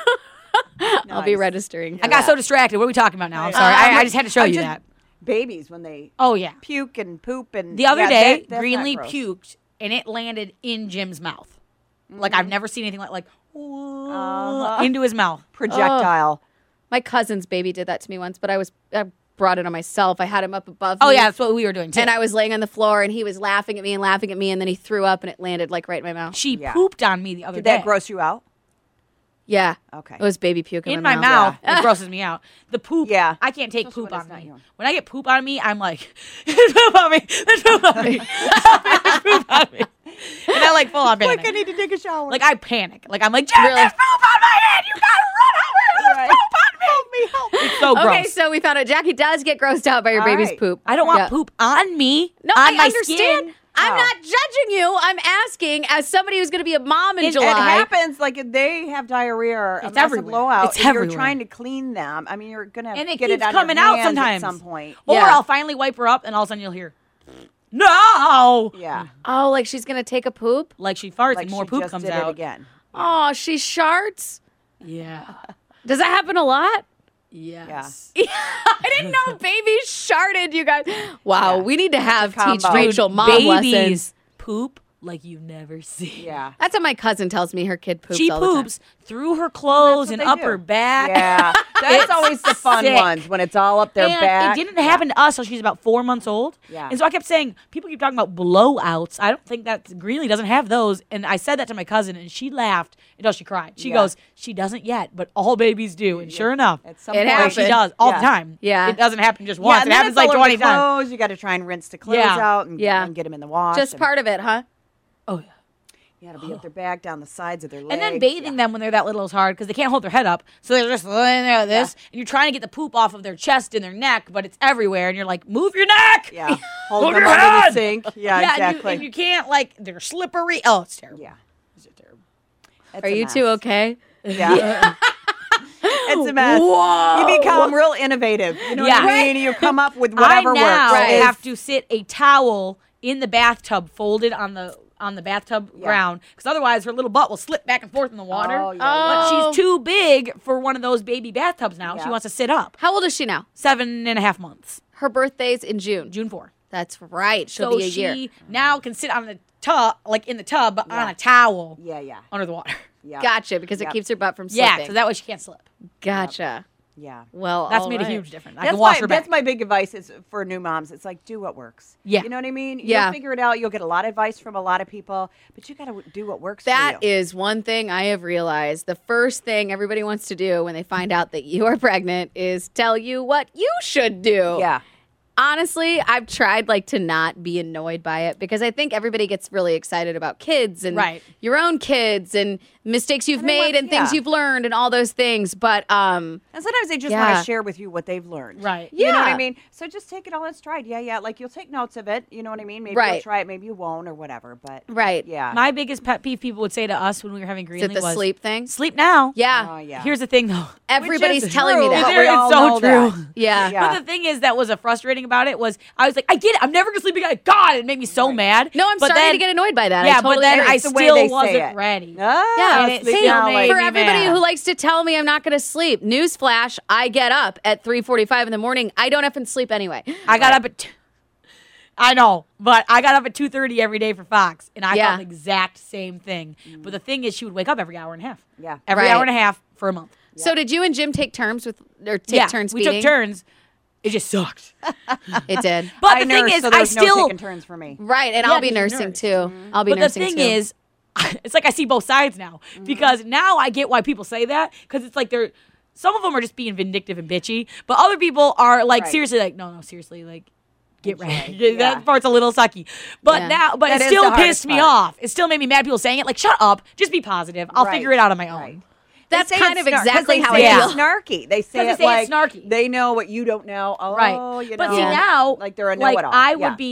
[SPEAKER 2] I'll be
[SPEAKER 4] Nice.
[SPEAKER 2] registering.
[SPEAKER 3] I got so distracted. What are we talking about now? I'm sorry.
[SPEAKER 4] Um,
[SPEAKER 3] I, I just had to show
[SPEAKER 4] I
[SPEAKER 3] you
[SPEAKER 4] just-
[SPEAKER 3] that.
[SPEAKER 4] Babies when they
[SPEAKER 3] Oh, yeah.
[SPEAKER 4] puke and poop and
[SPEAKER 3] The other
[SPEAKER 4] yeah,
[SPEAKER 3] day,
[SPEAKER 4] that- that's not
[SPEAKER 3] Greenlee
[SPEAKER 4] gross.
[SPEAKER 3] puked, and it landed in Jim's mouth. Like, I've never seen anything like, like
[SPEAKER 4] Uh-huh.
[SPEAKER 3] into his mouth.
[SPEAKER 4] projectile.
[SPEAKER 2] My cousin's baby did that to me once, but I was I brought it on myself. I had him up above
[SPEAKER 3] Oh,
[SPEAKER 2] me.
[SPEAKER 3] yeah, that's what we were doing, too.
[SPEAKER 2] And I was laying on the floor, and he was laughing at me and laughing at me, and then he threw up, and it landed like right in my mouth.
[SPEAKER 3] She
[SPEAKER 4] Yeah.
[SPEAKER 3] pooped on me the other
[SPEAKER 4] Did
[SPEAKER 3] day.
[SPEAKER 4] that gross you out?
[SPEAKER 2] Yeah.
[SPEAKER 4] Okay.
[SPEAKER 2] It was baby puke in,
[SPEAKER 3] in my mouth. It grosses me out. The poop.
[SPEAKER 4] Yeah.
[SPEAKER 3] I can't take
[SPEAKER 4] Especially
[SPEAKER 3] poop
[SPEAKER 4] when
[SPEAKER 3] on
[SPEAKER 4] it's not
[SPEAKER 3] me.
[SPEAKER 4] yours.
[SPEAKER 3] When I get poop on me, I'm like, there's poop on me. There's poop on me. There's poop on me. And I like full on panic.
[SPEAKER 4] Like I need to take a shower.
[SPEAKER 3] Like I panic. Like I'm like, Jen,
[SPEAKER 2] Really?
[SPEAKER 3] there's poop on my head. You gotta run over. There's
[SPEAKER 4] Right.
[SPEAKER 3] poop on me. Help me. Help me. It's so
[SPEAKER 2] Okay,
[SPEAKER 3] gross.
[SPEAKER 2] so we found out Jackie does get grossed out by your
[SPEAKER 4] All
[SPEAKER 2] baby's
[SPEAKER 4] right.
[SPEAKER 2] poop.
[SPEAKER 3] I don't want
[SPEAKER 2] Yeah.
[SPEAKER 3] poop on me.
[SPEAKER 2] No,
[SPEAKER 3] on
[SPEAKER 2] I
[SPEAKER 3] my
[SPEAKER 2] understand.
[SPEAKER 3] Skin.
[SPEAKER 2] I'm
[SPEAKER 4] Oh.
[SPEAKER 2] not judging you. I'm asking as somebody who's going to be a mom in
[SPEAKER 4] It,
[SPEAKER 2] July.
[SPEAKER 4] it happens like if they have diarrhea or a
[SPEAKER 3] It's
[SPEAKER 4] massive
[SPEAKER 3] everywhere.
[SPEAKER 4] blowout.
[SPEAKER 3] It's
[SPEAKER 4] and you're
[SPEAKER 3] everywhere.
[SPEAKER 4] trying to clean them. I mean, you're gonna
[SPEAKER 3] And it
[SPEAKER 4] get
[SPEAKER 3] keeps
[SPEAKER 4] it on
[SPEAKER 3] coming
[SPEAKER 4] your
[SPEAKER 3] out
[SPEAKER 4] hands
[SPEAKER 3] sometimes.
[SPEAKER 4] at some point.
[SPEAKER 3] Or
[SPEAKER 2] Yeah.
[SPEAKER 3] I'll finally wipe her up, and all of a sudden you'll hear, no.
[SPEAKER 4] Yeah,
[SPEAKER 2] Oh, like she's going to take a poop?
[SPEAKER 3] Like she farts
[SPEAKER 4] like
[SPEAKER 3] and more
[SPEAKER 4] she
[SPEAKER 3] poop
[SPEAKER 4] just
[SPEAKER 3] comes
[SPEAKER 4] did
[SPEAKER 3] out.
[SPEAKER 4] it again.
[SPEAKER 2] Oh, she sharts?
[SPEAKER 3] Yeah.
[SPEAKER 2] Does that happen a lot?
[SPEAKER 3] Yes.
[SPEAKER 2] I didn't know babies sharted, you guys. Wow,
[SPEAKER 4] Yeah.
[SPEAKER 2] we need to have
[SPEAKER 4] combo.
[SPEAKER 2] teach Rachel mom
[SPEAKER 3] Babies
[SPEAKER 2] lessons.
[SPEAKER 3] poop like you never see.
[SPEAKER 4] Yeah.
[SPEAKER 2] That's what my cousin tells me her kid poops
[SPEAKER 3] She
[SPEAKER 2] all the time.
[SPEAKER 3] poops through her clothes
[SPEAKER 4] That's
[SPEAKER 3] and
[SPEAKER 4] what
[SPEAKER 3] up
[SPEAKER 4] they do.
[SPEAKER 3] her back.
[SPEAKER 4] Yeah, that's always the fun
[SPEAKER 3] sick.
[SPEAKER 4] ones when it's all up their
[SPEAKER 3] and
[SPEAKER 4] back.
[SPEAKER 3] it didn't happen to us till she's about four months old.
[SPEAKER 4] Yeah.
[SPEAKER 3] And so I kept saying, people keep talking about blowouts. I don't think that Greenlee doesn't have those. And I said that to my cousin, and she laughed until she cried. She
[SPEAKER 4] Yeah.
[SPEAKER 3] goes, she doesn't yet, but all babies do. And sure enough,
[SPEAKER 4] At some
[SPEAKER 2] It
[SPEAKER 4] point,
[SPEAKER 2] happens.
[SPEAKER 3] she does all
[SPEAKER 4] Yeah.
[SPEAKER 3] the time.
[SPEAKER 2] Yeah.
[SPEAKER 3] It doesn't happen just
[SPEAKER 4] Yeah,
[SPEAKER 3] once.
[SPEAKER 4] and
[SPEAKER 3] it
[SPEAKER 4] then
[SPEAKER 3] happens
[SPEAKER 4] it's
[SPEAKER 3] like
[SPEAKER 4] all over
[SPEAKER 3] twenty
[SPEAKER 4] the
[SPEAKER 3] times.
[SPEAKER 4] clothes. You got to try and rinse the clothes
[SPEAKER 3] Yeah.
[SPEAKER 4] out and,
[SPEAKER 2] Yeah.
[SPEAKER 4] and get them in the wash.
[SPEAKER 2] Just
[SPEAKER 4] and-
[SPEAKER 2] part of it, huh?
[SPEAKER 3] Oh, yeah.
[SPEAKER 4] Yeah, to be up their back, down the sides of their legs.
[SPEAKER 3] And then bathing
[SPEAKER 4] yeah.
[SPEAKER 3] them when they're that little is hard because they can't hold their head up. So they're just laying there like this. And you're trying to get the poop off of their chest and their neck, but it's everywhere. And you're like, move your neck.
[SPEAKER 4] Yeah, hold
[SPEAKER 3] Move
[SPEAKER 4] them
[SPEAKER 3] your
[SPEAKER 4] under
[SPEAKER 3] head!
[SPEAKER 4] the sink. Yeah,
[SPEAKER 3] and you-
[SPEAKER 4] exactly.
[SPEAKER 3] And you, can't, like, they're slippery. Oh, it's terrible.
[SPEAKER 4] yeah,
[SPEAKER 3] It's terrible.
[SPEAKER 4] It's
[SPEAKER 2] Are
[SPEAKER 4] a
[SPEAKER 2] you
[SPEAKER 4] mess.
[SPEAKER 2] two okay?
[SPEAKER 4] Yeah. It's a mess.
[SPEAKER 3] Whoa.
[SPEAKER 4] You become real innovative. You know
[SPEAKER 3] Yeah.
[SPEAKER 4] what I mean? You come up with whatever
[SPEAKER 3] I now
[SPEAKER 4] works. It's-
[SPEAKER 3] have to sit a towel in the bathtub folded on the on the bathtub
[SPEAKER 4] Yeah.
[SPEAKER 3] ground because otherwise her little butt will slip back and forth in the water.
[SPEAKER 4] Oh, yeah,
[SPEAKER 3] But
[SPEAKER 2] yeah.
[SPEAKER 3] she's too big for one of those baby bathtubs now.
[SPEAKER 4] Yeah.
[SPEAKER 3] She wants to sit up.
[SPEAKER 2] How old is she now?
[SPEAKER 3] Seven and a half months.
[SPEAKER 2] Her birthday's in June.
[SPEAKER 3] June fourth.
[SPEAKER 2] That's right. She'll
[SPEAKER 3] So
[SPEAKER 2] be a
[SPEAKER 3] she
[SPEAKER 2] year.
[SPEAKER 3] now can sit on the tub, like in the tub, but on
[SPEAKER 4] Yeah.
[SPEAKER 3] a towel
[SPEAKER 4] Yeah, yeah,
[SPEAKER 3] under the water.
[SPEAKER 4] yeah.
[SPEAKER 2] Gotcha, because it
[SPEAKER 4] Yep.
[SPEAKER 2] keeps her butt from slipping.
[SPEAKER 3] Yeah, so that way she can't slip.
[SPEAKER 2] Gotcha.
[SPEAKER 4] Yeah.
[SPEAKER 2] Well,
[SPEAKER 3] That's
[SPEAKER 2] all
[SPEAKER 3] made
[SPEAKER 2] right.
[SPEAKER 3] a huge difference. I
[SPEAKER 4] That's
[SPEAKER 3] can wash
[SPEAKER 4] my
[SPEAKER 3] her back.
[SPEAKER 4] that's my big advice is for new moms. It's like do what works.
[SPEAKER 3] Yeah.
[SPEAKER 4] You know what I mean?
[SPEAKER 2] Yeah.
[SPEAKER 4] You'll figure it out. You'll get a lot of advice from a lot of people, but you got to do what works
[SPEAKER 2] That
[SPEAKER 4] for you.
[SPEAKER 2] is one thing I have realized. The first thing everybody wants to do when they find out that you are pregnant is tell you what you should do.
[SPEAKER 4] Yeah.
[SPEAKER 2] Honestly, I've tried like to not be annoyed by it because I think everybody gets really excited about kids and
[SPEAKER 3] Right.
[SPEAKER 2] your own kids and mistakes you've
[SPEAKER 4] And they
[SPEAKER 2] made
[SPEAKER 4] want-
[SPEAKER 2] and things
[SPEAKER 4] yeah.
[SPEAKER 2] you've learned and all those things. But um,
[SPEAKER 4] And sometimes they just want
[SPEAKER 2] Yeah.
[SPEAKER 4] to share with you what they've learned.
[SPEAKER 3] Right.
[SPEAKER 4] You know what
[SPEAKER 2] Yeah.
[SPEAKER 4] I mean? So just take it all in stride. Yeah, yeah. Like you'll take notes of it. You know what I mean? Maybe you'll
[SPEAKER 2] Right.
[SPEAKER 4] try it, maybe you won't or whatever. But
[SPEAKER 2] right.
[SPEAKER 4] yeah.
[SPEAKER 3] My biggest pet peeve people would say to us when we were having
[SPEAKER 2] Is
[SPEAKER 3] Greenlee
[SPEAKER 2] it the
[SPEAKER 3] was
[SPEAKER 2] sleep thing?
[SPEAKER 3] sleep now.
[SPEAKER 2] Yeah.
[SPEAKER 4] Oh, yeah.
[SPEAKER 3] Here's the thing though.
[SPEAKER 2] Everybody's
[SPEAKER 4] is
[SPEAKER 2] telling me
[SPEAKER 4] true,
[SPEAKER 2] that.
[SPEAKER 4] but
[SPEAKER 3] There-
[SPEAKER 4] we
[SPEAKER 3] it's
[SPEAKER 4] all
[SPEAKER 3] so
[SPEAKER 4] know
[SPEAKER 3] true.
[SPEAKER 4] that.
[SPEAKER 2] Yeah.
[SPEAKER 4] Yeah.
[SPEAKER 3] But the thing is that was a frustrating about it was I was like, I get it. I'm never gonna sleep again. God, it made me so mad.
[SPEAKER 2] No, I'm
[SPEAKER 3] But
[SPEAKER 2] starting
[SPEAKER 3] then-
[SPEAKER 2] to get annoyed by that.
[SPEAKER 3] Yeah,
[SPEAKER 2] I totally
[SPEAKER 3] but then
[SPEAKER 2] agree.
[SPEAKER 3] I
[SPEAKER 4] It's the way
[SPEAKER 3] still
[SPEAKER 4] they say
[SPEAKER 3] wasn't
[SPEAKER 4] it.
[SPEAKER 3] ready.
[SPEAKER 4] Ah,
[SPEAKER 2] Yeah,
[SPEAKER 3] And it
[SPEAKER 4] sleep
[SPEAKER 3] still
[SPEAKER 4] now,
[SPEAKER 3] made
[SPEAKER 4] like-
[SPEAKER 2] For
[SPEAKER 3] me
[SPEAKER 2] everybody
[SPEAKER 3] mad.
[SPEAKER 2] who likes to tell me I'm not going to sleep, newsflash, I get up at three forty-five in the morning. I don't effing sleep anyway.
[SPEAKER 3] I got up at. T- I know, but I got up at two thirty every day for Fox, and I
[SPEAKER 2] Yeah.
[SPEAKER 3] thought the exact same thing. But the thing is, she would wake up every hour and a half.
[SPEAKER 4] Yeah.
[SPEAKER 3] Every
[SPEAKER 2] Right.
[SPEAKER 3] hour and a half for a month.
[SPEAKER 2] So did you and Jim take turns with, or take
[SPEAKER 3] yeah,
[SPEAKER 2] turns
[SPEAKER 3] we
[SPEAKER 2] feeding?
[SPEAKER 3] took turns. It just sucked.
[SPEAKER 2] It did.
[SPEAKER 3] But
[SPEAKER 4] I
[SPEAKER 3] the thing
[SPEAKER 4] nurse,
[SPEAKER 3] is,
[SPEAKER 4] so
[SPEAKER 3] I
[SPEAKER 4] there's no
[SPEAKER 3] still.
[SPEAKER 4] taking turns for me.
[SPEAKER 2] Right, and
[SPEAKER 3] Yeah,
[SPEAKER 2] I'll be
[SPEAKER 3] you
[SPEAKER 2] nursing
[SPEAKER 3] nurse.
[SPEAKER 2] too. I'll be
[SPEAKER 3] but the
[SPEAKER 2] nursing
[SPEAKER 3] thing
[SPEAKER 2] too.
[SPEAKER 3] is, it's like I see both sides now because now I get why people say that because it's like they're. Some of them are just being vindictive and bitchy, but other people are like
[SPEAKER 4] Right.
[SPEAKER 3] seriously like, no, no, seriously, like. Get
[SPEAKER 4] Enjoy.
[SPEAKER 3] ready.
[SPEAKER 4] Yeah.
[SPEAKER 3] That part's a little sucky. But
[SPEAKER 2] Yeah.
[SPEAKER 3] now, but
[SPEAKER 4] That
[SPEAKER 3] it
[SPEAKER 4] is
[SPEAKER 3] still
[SPEAKER 4] the hardest
[SPEAKER 3] pissed me
[SPEAKER 4] part.
[SPEAKER 3] off. It still made me mad people saying it. Like, shut up. Just be positive. I'll
[SPEAKER 4] Right.
[SPEAKER 3] figure it out on my own.
[SPEAKER 4] Right.
[SPEAKER 2] That's
[SPEAKER 4] They say
[SPEAKER 2] kind
[SPEAKER 4] it's
[SPEAKER 2] of
[SPEAKER 4] snar- 'cause
[SPEAKER 2] exactly
[SPEAKER 4] they
[SPEAKER 2] how
[SPEAKER 4] say
[SPEAKER 2] I
[SPEAKER 3] Yeah.
[SPEAKER 4] it's
[SPEAKER 2] feel.
[SPEAKER 4] snarky. They say
[SPEAKER 3] 'Cause they
[SPEAKER 4] it
[SPEAKER 3] say
[SPEAKER 4] like
[SPEAKER 3] it's snarky.
[SPEAKER 4] they know what you don't know. Oh,
[SPEAKER 3] Right.
[SPEAKER 4] you
[SPEAKER 3] but
[SPEAKER 4] know.
[SPEAKER 3] see, now,
[SPEAKER 4] like they're a
[SPEAKER 3] like,
[SPEAKER 4] know-it-all.
[SPEAKER 3] I
[SPEAKER 4] Yeah.
[SPEAKER 3] would be,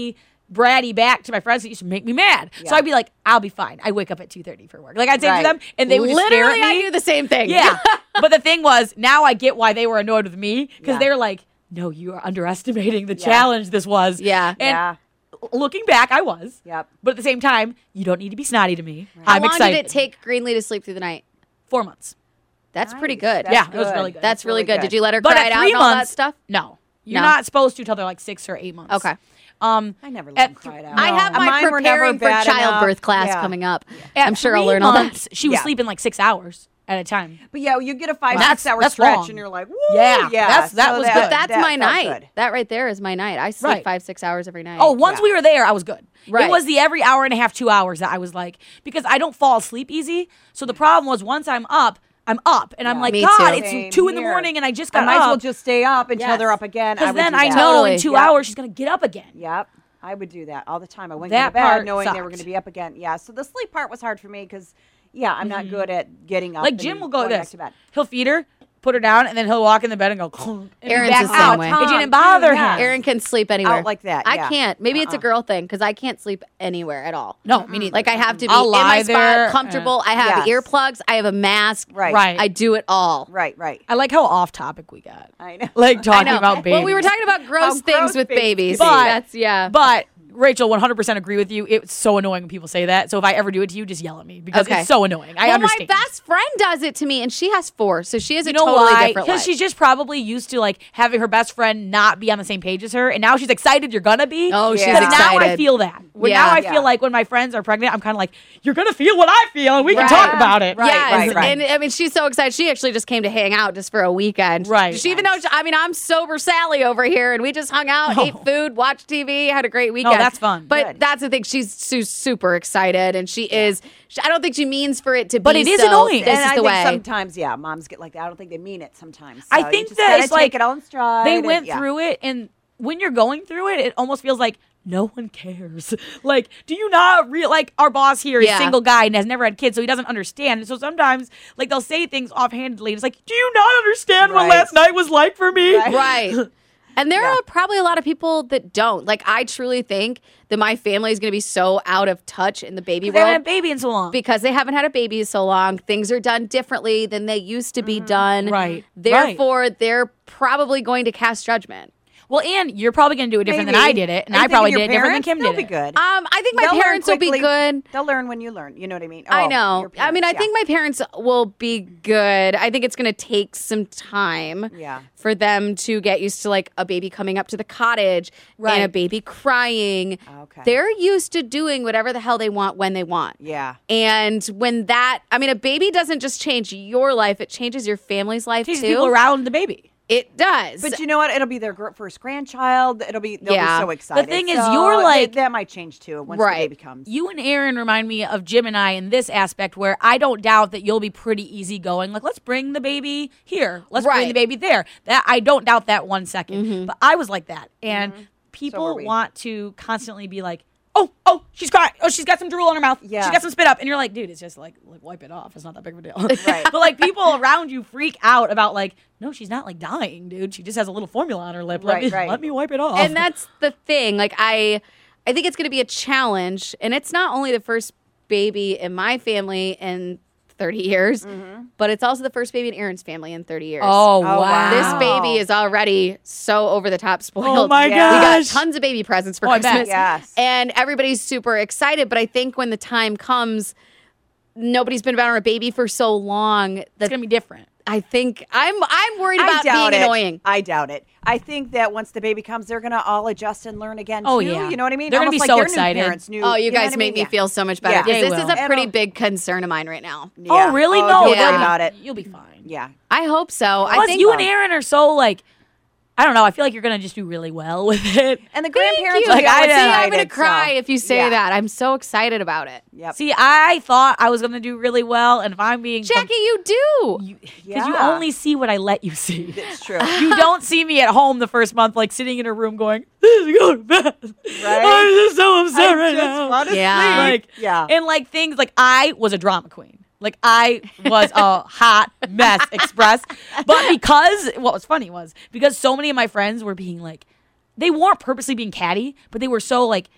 [SPEAKER 3] bratty back to my friends that used to make me mad.
[SPEAKER 4] Yeah.
[SPEAKER 3] So I'd be like, I'll be fine. I wake up at two thirty for work. Like I'd say
[SPEAKER 4] Right.
[SPEAKER 3] to them, and they would just
[SPEAKER 2] Literally,
[SPEAKER 3] stare at me.
[SPEAKER 2] I do the same thing.
[SPEAKER 3] Yeah. But the thing was, now I get why they were annoyed with me because
[SPEAKER 4] Yeah.
[SPEAKER 3] they're like, no, you are underestimating the
[SPEAKER 4] Yeah.
[SPEAKER 3] challenge this was.
[SPEAKER 2] Yeah.
[SPEAKER 3] And
[SPEAKER 4] Yeah.
[SPEAKER 3] looking back, I was.
[SPEAKER 4] Yep.
[SPEAKER 3] But at the same time, you don't need to be snotty to me.
[SPEAKER 2] How
[SPEAKER 3] I'm
[SPEAKER 2] long
[SPEAKER 3] excited.
[SPEAKER 2] did it take Greenlee to sleep through the night?
[SPEAKER 3] Four months.
[SPEAKER 2] That's pretty
[SPEAKER 4] Nice.
[SPEAKER 2] good.
[SPEAKER 4] That's
[SPEAKER 3] Yeah, it was really good.
[SPEAKER 2] That's really good. Did you let her
[SPEAKER 3] But
[SPEAKER 2] cry
[SPEAKER 3] at
[SPEAKER 2] it out
[SPEAKER 3] three
[SPEAKER 2] and all that
[SPEAKER 3] months,
[SPEAKER 2] stuff?
[SPEAKER 3] No. You're
[SPEAKER 2] No?
[SPEAKER 3] not supposed to until they're like six or eight months.
[SPEAKER 2] Okay.
[SPEAKER 3] Um,
[SPEAKER 4] I never let
[SPEAKER 3] at
[SPEAKER 4] them cry it
[SPEAKER 3] th-
[SPEAKER 4] out.
[SPEAKER 2] I have
[SPEAKER 4] No.
[SPEAKER 2] my
[SPEAKER 4] Mine were never
[SPEAKER 2] preparing for
[SPEAKER 4] bad enough.
[SPEAKER 2] childbirth class
[SPEAKER 4] Yeah.
[SPEAKER 2] coming up.
[SPEAKER 3] At
[SPEAKER 2] I'm sure I'll
[SPEAKER 3] three
[SPEAKER 2] learn all that.
[SPEAKER 3] months, She was
[SPEAKER 4] Yeah.
[SPEAKER 3] sleeping like six hours at a time.
[SPEAKER 4] But yeah, you get a five,
[SPEAKER 3] That's-
[SPEAKER 4] six hour
[SPEAKER 3] that's
[SPEAKER 4] stretch
[SPEAKER 3] long.
[SPEAKER 4] and you're like, woo,
[SPEAKER 3] Yeah,
[SPEAKER 4] yeah.
[SPEAKER 3] that's- that
[SPEAKER 4] So
[SPEAKER 3] was
[SPEAKER 4] that,
[SPEAKER 3] good.
[SPEAKER 2] But that's
[SPEAKER 4] that
[SPEAKER 2] my
[SPEAKER 4] felt
[SPEAKER 2] night.
[SPEAKER 4] good.
[SPEAKER 2] That right there is my night. I sleep
[SPEAKER 3] Right.
[SPEAKER 2] five, six hours every night.
[SPEAKER 3] Oh, once
[SPEAKER 4] Yeah.
[SPEAKER 3] we were there, I was good.
[SPEAKER 2] Right.
[SPEAKER 3] It was the every hour and a half, two hours that I was like, because I don't fall asleep easy. So the problem was once I'm up, I'm up. And I'm
[SPEAKER 4] Yeah.
[SPEAKER 3] like,
[SPEAKER 2] Me
[SPEAKER 3] God,
[SPEAKER 2] too.
[SPEAKER 3] it's
[SPEAKER 4] Same
[SPEAKER 3] two in the
[SPEAKER 4] here.
[SPEAKER 3] morning and I just
[SPEAKER 4] I
[SPEAKER 3] got
[SPEAKER 4] might
[SPEAKER 3] up.
[SPEAKER 4] as well just stay up until
[SPEAKER 3] Yes.
[SPEAKER 4] they're up again. I
[SPEAKER 3] Because
[SPEAKER 4] would
[SPEAKER 3] then
[SPEAKER 4] do
[SPEAKER 3] I
[SPEAKER 4] that.
[SPEAKER 3] know
[SPEAKER 2] Totally.
[SPEAKER 3] in two
[SPEAKER 4] Yep.
[SPEAKER 3] hours she's going to get up again.
[SPEAKER 4] Yep. I would do that all the time. I wouldn't
[SPEAKER 3] That
[SPEAKER 4] go to bed
[SPEAKER 3] part
[SPEAKER 4] knowing they were going
[SPEAKER 3] sucked.
[SPEAKER 4] to be up again. Yeah. So the sleep part was hard for me because, yeah, I'm not good at getting up.
[SPEAKER 3] Like
[SPEAKER 4] and
[SPEAKER 3] Jim will go
[SPEAKER 4] going back
[SPEAKER 3] this.
[SPEAKER 4] to bed.
[SPEAKER 3] He'll feed her, put her down, and then he'll walk in the bed and go, and be
[SPEAKER 2] Aaron's
[SPEAKER 3] back
[SPEAKER 2] the same
[SPEAKER 3] out.
[SPEAKER 2] way.
[SPEAKER 3] It didn't
[SPEAKER 4] Tom,
[SPEAKER 3] bother
[SPEAKER 4] too, yeah.
[SPEAKER 3] him.
[SPEAKER 2] Aaron can sleep anywhere.
[SPEAKER 4] Out like that,
[SPEAKER 2] I
[SPEAKER 4] yeah.
[SPEAKER 2] can't. Maybe it's a
[SPEAKER 4] Uh-uh.
[SPEAKER 2] girl thing because I can't sleep anywhere at all.
[SPEAKER 3] No, me neither.
[SPEAKER 2] Like I have to be
[SPEAKER 3] I'll
[SPEAKER 2] in
[SPEAKER 3] lie
[SPEAKER 2] my
[SPEAKER 3] there,
[SPEAKER 2] spot, comfortable. I have
[SPEAKER 4] Yes.
[SPEAKER 2] earplugs. I have a mask.
[SPEAKER 4] Right.
[SPEAKER 3] Right.
[SPEAKER 2] I do it all.
[SPEAKER 4] Right, right.
[SPEAKER 3] I like how off topic we got.
[SPEAKER 4] I know.
[SPEAKER 3] Like
[SPEAKER 2] I
[SPEAKER 3] talking
[SPEAKER 2] know.
[SPEAKER 3] about babies.
[SPEAKER 2] Well, we were talking about gross
[SPEAKER 4] How
[SPEAKER 2] things
[SPEAKER 4] gross
[SPEAKER 2] with
[SPEAKER 4] babies
[SPEAKER 2] babies.
[SPEAKER 3] can be. But-
[SPEAKER 2] That's yeah.
[SPEAKER 3] But Rachel, one hundred percent agree with you. It's so annoying when people say that. So if I ever do it to you, just yell at me because
[SPEAKER 2] Okay.
[SPEAKER 3] it's so annoying. I
[SPEAKER 2] well,
[SPEAKER 3] understand.
[SPEAKER 2] my best friend does it to me, and she has four, so she has a
[SPEAKER 3] You know
[SPEAKER 2] totally
[SPEAKER 3] why?
[SPEAKER 2] different
[SPEAKER 3] Because
[SPEAKER 2] life.
[SPEAKER 3] she's just probably used to like having her best friend not be on the same page as her, and now she's excited you're gonna be.
[SPEAKER 2] Oh, she's
[SPEAKER 4] Yeah.
[SPEAKER 3] Because now I
[SPEAKER 2] excited.
[SPEAKER 3] feel that. When
[SPEAKER 2] Yeah.
[SPEAKER 3] now I
[SPEAKER 4] Yeah.
[SPEAKER 3] feel like when my friends are pregnant, I'm kind of like, you're gonna feel what I feel, and we
[SPEAKER 2] Right.
[SPEAKER 3] can talk about it.
[SPEAKER 4] Right,
[SPEAKER 2] yes,
[SPEAKER 4] right, right.
[SPEAKER 2] and I mean she's so excited. She actually just came to hang out just for a weekend.
[SPEAKER 3] Right.
[SPEAKER 2] She even though she, I mean I'm sober Sally over here, and we just hung out,
[SPEAKER 3] Oh.
[SPEAKER 2] ate food, watched T V, had a great weekend.
[SPEAKER 3] that's fun.
[SPEAKER 2] But
[SPEAKER 4] Good.
[SPEAKER 2] that's the thing. She's su- super excited, and she is. She, I don't think she means for it to
[SPEAKER 3] But
[SPEAKER 2] be.
[SPEAKER 3] it is
[SPEAKER 2] so,
[SPEAKER 3] annoying.
[SPEAKER 2] This
[SPEAKER 4] and
[SPEAKER 2] is
[SPEAKER 4] I
[SPEAKER 2] the
[SPEAKER 4] think
[SPEAKER 2] way.
[SPEAKER 4] sometimes, yeah, moms get like that. I don't think they mean it sometimes.
[SPEAKER 3] I
[SPEAKER 4] So you
[SPEAKER 3] think
[SPEAKER 4] just
[SPEAKER 3] that
[SPEAKER 4] gotta
[SPEAKER 3] it's
[SPEAKER 4] take
[SPEAKER 3] like
[SPEAKER 4] it all in stride.
[SPEAKER 3] They
[SPEAKER 4] and-
[SPEAKER 3] went
[SPEAKER 4] yeah.
[SPEAKER 3] through it, and when you're going through it, it almost feels like no one cares. Like, do you not real like our boss here is
[SPEAKER 2] Yeah.
[SPEAKER 3] single guy and has never had kids, so he doesn't understand. So sometimes, like, they'll say things offhandedly, and it's like, do you not understand what
[SPEAKER 4] Right.
[SPEAKER 3] last night was like for me?
[SPEAKER 4] Right.
[SPEAKER 2] Right. And there
[SPEAKER 4] Yeah.
[SPEAKER 2] are probably a lot of people that don't. Like, I truly think that my family is going to be so out of touch in the baby
[SPEAKER 3] They haven't
[SPEAKER 2] world
[SPEAKER 3] had a baby in so long.
[SPEAKER 2] because they haven't had a baby so long. Things are done differently than they used to be done.
[SPEAKER 3] Mm-hmm. Right.
[SPEAKER 2] Therefore, they're probably going to cast judgment.
[SPEAKER 3] Well, and you're probably going to do it different
[SPEAKER 4] Maybe.
[SPEAKER 3] than I did it, and
[SPEAKER 4] Are you
[SPEAKER 3] I probably
[SPEAKER 4] thinking
[SPEAKER 3] did
[SPEAKER 4] your
[SPEAKER 3] it different than
[SPEAKER 4] parents?
[SPEAKER 3] Kim
[SPEAKER 4] They'll
[SPEAKER 3] did
[SPEAKER 4] be
[SPEAKER 3] it.
[SPEAKER 4] good.
[SPEAKER 2] Um, I think my
[SPEAKER 4] They'll learn
[SPEAKER 2] parents will be
[SPEAKER 4] quickly.
[SPEAKER 2] good.
[SPEAKER 4] They'll learn when you learn. You know what I mean?
[SPEAKER 2] I
[SPEAKER 4] Oh,
[SPEAKER 2] know.
[SPEAKER 4] your
[SPEAKER 2] I mean, I
[SPEAKER 4] parents,
[SPEAKER 2] think my parents will be good. I think it's going to take some time
[SPEAKER 4] Yeah.
[SPEAKER 2] for them to get used to like a baby coming up to the cottage
[SPEAKER 3] Right.
[SPEAKER 2] and a baby crying.
[SPEAKER 4] Okay.
[SPEAKER 2] They're used to doing whatever the hell they want when they want.
[SPEAKER 4] Yeah.
[SPEAKER 2] And when that, I mean, a baby doesn't just change your life, it changes your family's life
[SPEAKER 3] Teaches
[SPEAKER 2] too.
[SPEAKER 3] people around the baby.
[SPEAKER 2] It does.
[SPEAKER 4] But you know what? It'll be their gr- first grandchild. It'll be they'll
[SPEAKER 2] Yeah.
[SPEAKER 4] be so excited.
[SPEAKER 3] thing is,
[SPEAKER 4] So
[SPEAKER 3] you're
[SPEAKER 4] they-
[SPEAKER 3] like-
[SPEAKER 4] that might change too once
[SPEAKER 2] Right.
[SPEAKER 4] the baby comes.
[SPEAKER 3] You and Aaron remind me of Jim and I in this aspect where I don't doubt that you'll be pretty easygoing. Like, let's bring the baby here. Let's bring
[SPEAKER 2] Right.
[SPEAKER 3] the baby there. That I don't doubt that one second. But I was like that. And people
[SPEAKER 4] So were we.
[SPEAKER 3] want to constantly be like, oh, oh, she's crying. Oh, she's got some drool on her mouth.
[SPEAKER 4] Yeah.
[SPEAKER 3] She's got some spit up. And you're like, dude, it's just like, like wipe it off. It's not that big of a deal.
[SPEAKER 4] Right.
[SPEAKER 3] But like people around you freak out about like, no, she's not like dying, dude. She just has a little formula on her lip. Let
[SPEAKER 4] Right,
[SPEAKER 3] me
[SPEAKER 4] right.
[SPEAKER 3] let me wipe it off.
[SPEAKER 2] and that's the thing. Like I I think it's going to be a challenge, and it's not only the first baby in my family in thirty years, but it's also the first baby in Aaron's family in thirty years.
[SPEAKER 3] oh,
[SPEAKER 4] Oh,
[SPEAKER 3] wow.
[SPEAKER 4] wow.
[SPEAKER 2] This baby is already so over the top spoiled.
[SPEAKER 3] Oh, my
[SPEAKER 4] Yeah.
[SPEAKER 2] We got
[SPEAKER 3] gosh.
[SPEAKER 2] tons of baby presents for
[SPEAKER 3] Oh, I bet.
[SPEAKER 2] Christmas.
[SPEAKER 4] Yes.
[SPEAKER 2] And everybody's super excited, but I think when the time comes, nobody's been around a baby for so long
[SPEAKER 3] It's
[SPEAKER 2] that
[SPEAKER 3] going to be different.
[SPEAKER 2] I think I'm I'm worried
[SPEAKER 4] I
[SPEAKER 2] about
[SPEAKER 4] doubt
[SPEAKER 2] being
[SPEAKER 4] it.
[SPEAKER 2] annoying.
[SPEAKER 4] I doubt it. I think that once the baby comes, they're gonna all adjust and learn again
[SPEAKER 3] Oh,
[SPEAKER 4] too.
[SPEAKER 3] yeah.
[SPEAKER 4] You know what I mean?
[SPEAKER 3] They're gonna
[SPEAKER 4] Almost
[SPEAKER 3] be
[SPEAKER 4] like
[SPEAKER 3] so
[SPEAKER 4] your
[SPEAKER 3] excited.
[SPEAKER 4] New parents knew,
[SPEAKER 2] Oh, you,
[SPEAKER 4] know
[SPEAKER 2] guys
[SPEAKER 4] what I
[SPEAKER 2] make
[SPEAKER 4] mean?
[SPEAKER 2] me feel so much
[SPEAKER 4] Yeah.
[SPEAKER 2] better because
[SPEAKER 3] They
[SPEAKER 2] this is
[SPEAKER 3] will.
[SPEAKER 2] a pretty
[SPEAKER 4] It'll-
[SPEAKER 2] big concern of mine right now.
[SPEAKER 4] Yeah.
[SPEAKER 3] Oh, really?
[SPEAKER 4] Oh,
[SPEAKER 3] No,
[SPEAKER 4] don't
[SPEAKER 2] Yeah.
[SPEAKER 4] worry
[SPEAKER 3] you'll-
[SPEAKER 4] about it.
[SPEAKER 3] You'll be fine.
[SPEAKER 4] Yeah.
[SPEAKER 2] I hope so. I
[SPEAKER 3] Plus,
[SPEAKER 2] think
[SPEAKER 3] you and Aaron are so like, I don't know. I feel like you're gonna just do really well with it.
[SPEAKER 4] And the
[SPEAKER 2] Thank
[SPEAKER 4] grandparents
[SPEAKER 2] you.
[SPEAKER 4] will
[SPEAKER 3] Like,
[SPEAKER 4] get
[SPEAKER 3] I
[SPEAKER 2] See,
[SPEAKER 3] know.
[SPEAKER 2] I'm gonna
[SPEAKER 4] excited,
[SPEAKER 2] cry
[SPEAKER 4] so-
[SPEAKER 2] if you say
[SPEAKER 4] yeah.
[SPEAKER 2] that. I'm so excited about it.
[SPEAKER 4] Yep.
[SPEAKER 3] See, I thought I was gonna do really well, and if I'm being
[SPEAKER 2] Jackie, you do.
[SPEAKER 3] because you
[SPEAKER 4] Yeah.
[SPEAKER 3] only see what I let you see.
[SPEAKER 4] It's true.
[SPEAKER 3] You don't see me at home the first month, like sitting in a room going, "This is going bad.
[SPEAKER 4] Right?
[SPEAKER 3] I'm just so upset
[SPEAKER 4] I
[SPEAKER 3] right
[SPEAKER 4] just
[SPEAKER 3] now."
[SPEAKER 4] want to
[SPEAKER 2] Yeah.
[SPEAKER 4] sleep.
[SPEAKER 3] Like,
[SPEAKER 4] yeah.
[SPEAKER 3] and like things like I was a drama queen. Like I was a hot mess express. But because what was funny was because so many of my friends were being like, they weren't purposely being catty, but they were so like,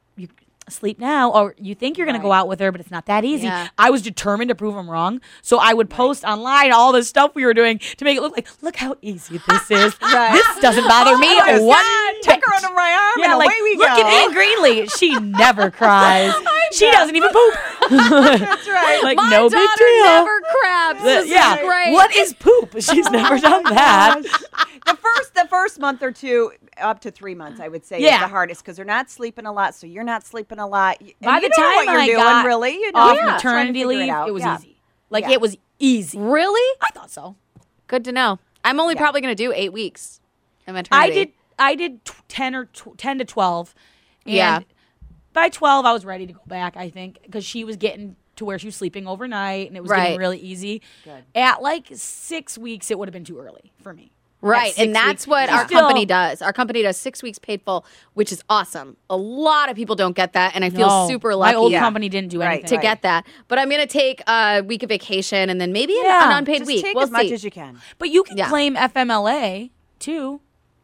[SPEAKER 3] you sleep now, or you think you're going to go out with her, but it's not that easy.
[SPEAKER 2] Yeah.
[SPEAKER 3] I was determined to prove them wrong. So I would post online all this stuff we were doing to make it look like, look how easy this is.
[SPEAKER 4] Right.
[SPEAKER 3] This doesn't bother me
[SPEAKER 4] my
[SPEAKER 3] one
[SPEAKER 4] God,
[SPEAKER 3] bit.
[SPEAKER 4] Tuck her under my arm
[SPEAKER 3] Yeah,
[SPEAKER 4] and
[SPEAKER 3] like,
[SPEAKER 4] away we
[SPEAKER 3] look
[SPEAKER 4] go.
[SPEAKER 3] at Anne Greenlee. She never cries. She doesn't even poop.
[SPEAKER 4] That's right.
[SPEAKER 3] Like,
[SPEAKER 2] My
[SPEAKER 3] no
[SPEAKER 2] daughter
[SPEAKER 3] big deal.
[SPEAKER 2] never crabs. This
[SPEAKER 3] yeah.
[SPEAKER 2] is great.
[SPEAKER 3] What is poop? She's never done that.
[SPEAKER 4] the first the first month or two, up to three months, I would say,
[SPEAKER 3] Yeah.
[SPEAKER 4] is the hardest because they're not sleeping a lot, so you're not sleeping a lot. And
[SPEAKER 3] By
[SPEAKER 4] you
[SPEAKER 3] the
[SPEAKER 4] know
[SPEAKER 3] time
[SPEAKER 4] what you're
[SPEAKER 3] I
[SPEAKER 4] doing,
[SPEAKER 3] got
[SPEAKER 4] really, you know,
[SPEAKER 3] off
[SPEAKER 4] you're just trying to
[SPEAKER 3] maternity
[SPEAKER 4] figure
[SPEAKER 3] leave,
[SPEAKER 4] out.
[SPEAKER 3] it was
[SPEAKER 4] Yeah.
[SPEAKER 3] easy. Like,
[SPEAKER 4] Yeah.
[SPEAKER 3] it was easy.
[SPEAKER 2] Really?
[SPEAKER 3] I thought so.
[SPEAKER 2] Good to know. I'm only
[SPEAKER 4] Yeah.
[SPEAKER 2] probably going to do eight weeks. in
[SPEAKER 3] I
[SPEAKER 2] maternity.
[SPEAKER 3] did I did t- ten or tw- ten to twelve. And
[SPEAKER 2] Yeah.
[SPEAKER 3] by twelve I was ready to go back, I think, because she was getting to where she was sleeping overnight and it was
[SPEAKER 2] Right.
[SPEAKER 3] getting really easy.
[SPEAKER 4] Good.
[SPEAKER 3] At like six weeks it would have been too early for me.
[SPEAKER 2] Right,
[SPEAKER 3] At six
[SPEAKER 2] and that's
[SPEAKER 3] weeks.
[SPEAKER 2] what our
[SPEAKER 3] Still-
[SPEAKER 2] company does. Our company does six weeks paid full, which is awesome. A lot of people don't get that, and I feel
[SPEAKER 3] No,
[SPEAKER 2] super lucky
[SPEAKER 3] My old
[SPEAKER 4] Yeah.
[SPEAKER 3] company didn't do
[SPEAKER 4] Right,
[SPEAKER 3] anything.
[SPEAKER 2] to
[SPEAKER 4] right.
[SPEAKER 2] get that. But I'm going to take a week of vacation and then maybe an-
[SPEAKER 3] Yeah,
[SPEAKER 2] an unpaid
[SPEAKER 4] Just
[SPEAKER 2] week.
[SPEAKER 4] take
[SPEAKER 2] We'll
[SPEAKER 4] as much
[SPEAKER 2] see.
[SPEAKER 4] as you can.
[SPEAKER 3] But you can
[SPEAKER 2] Yeah.
[SPEAKER 3] claim F M L A too.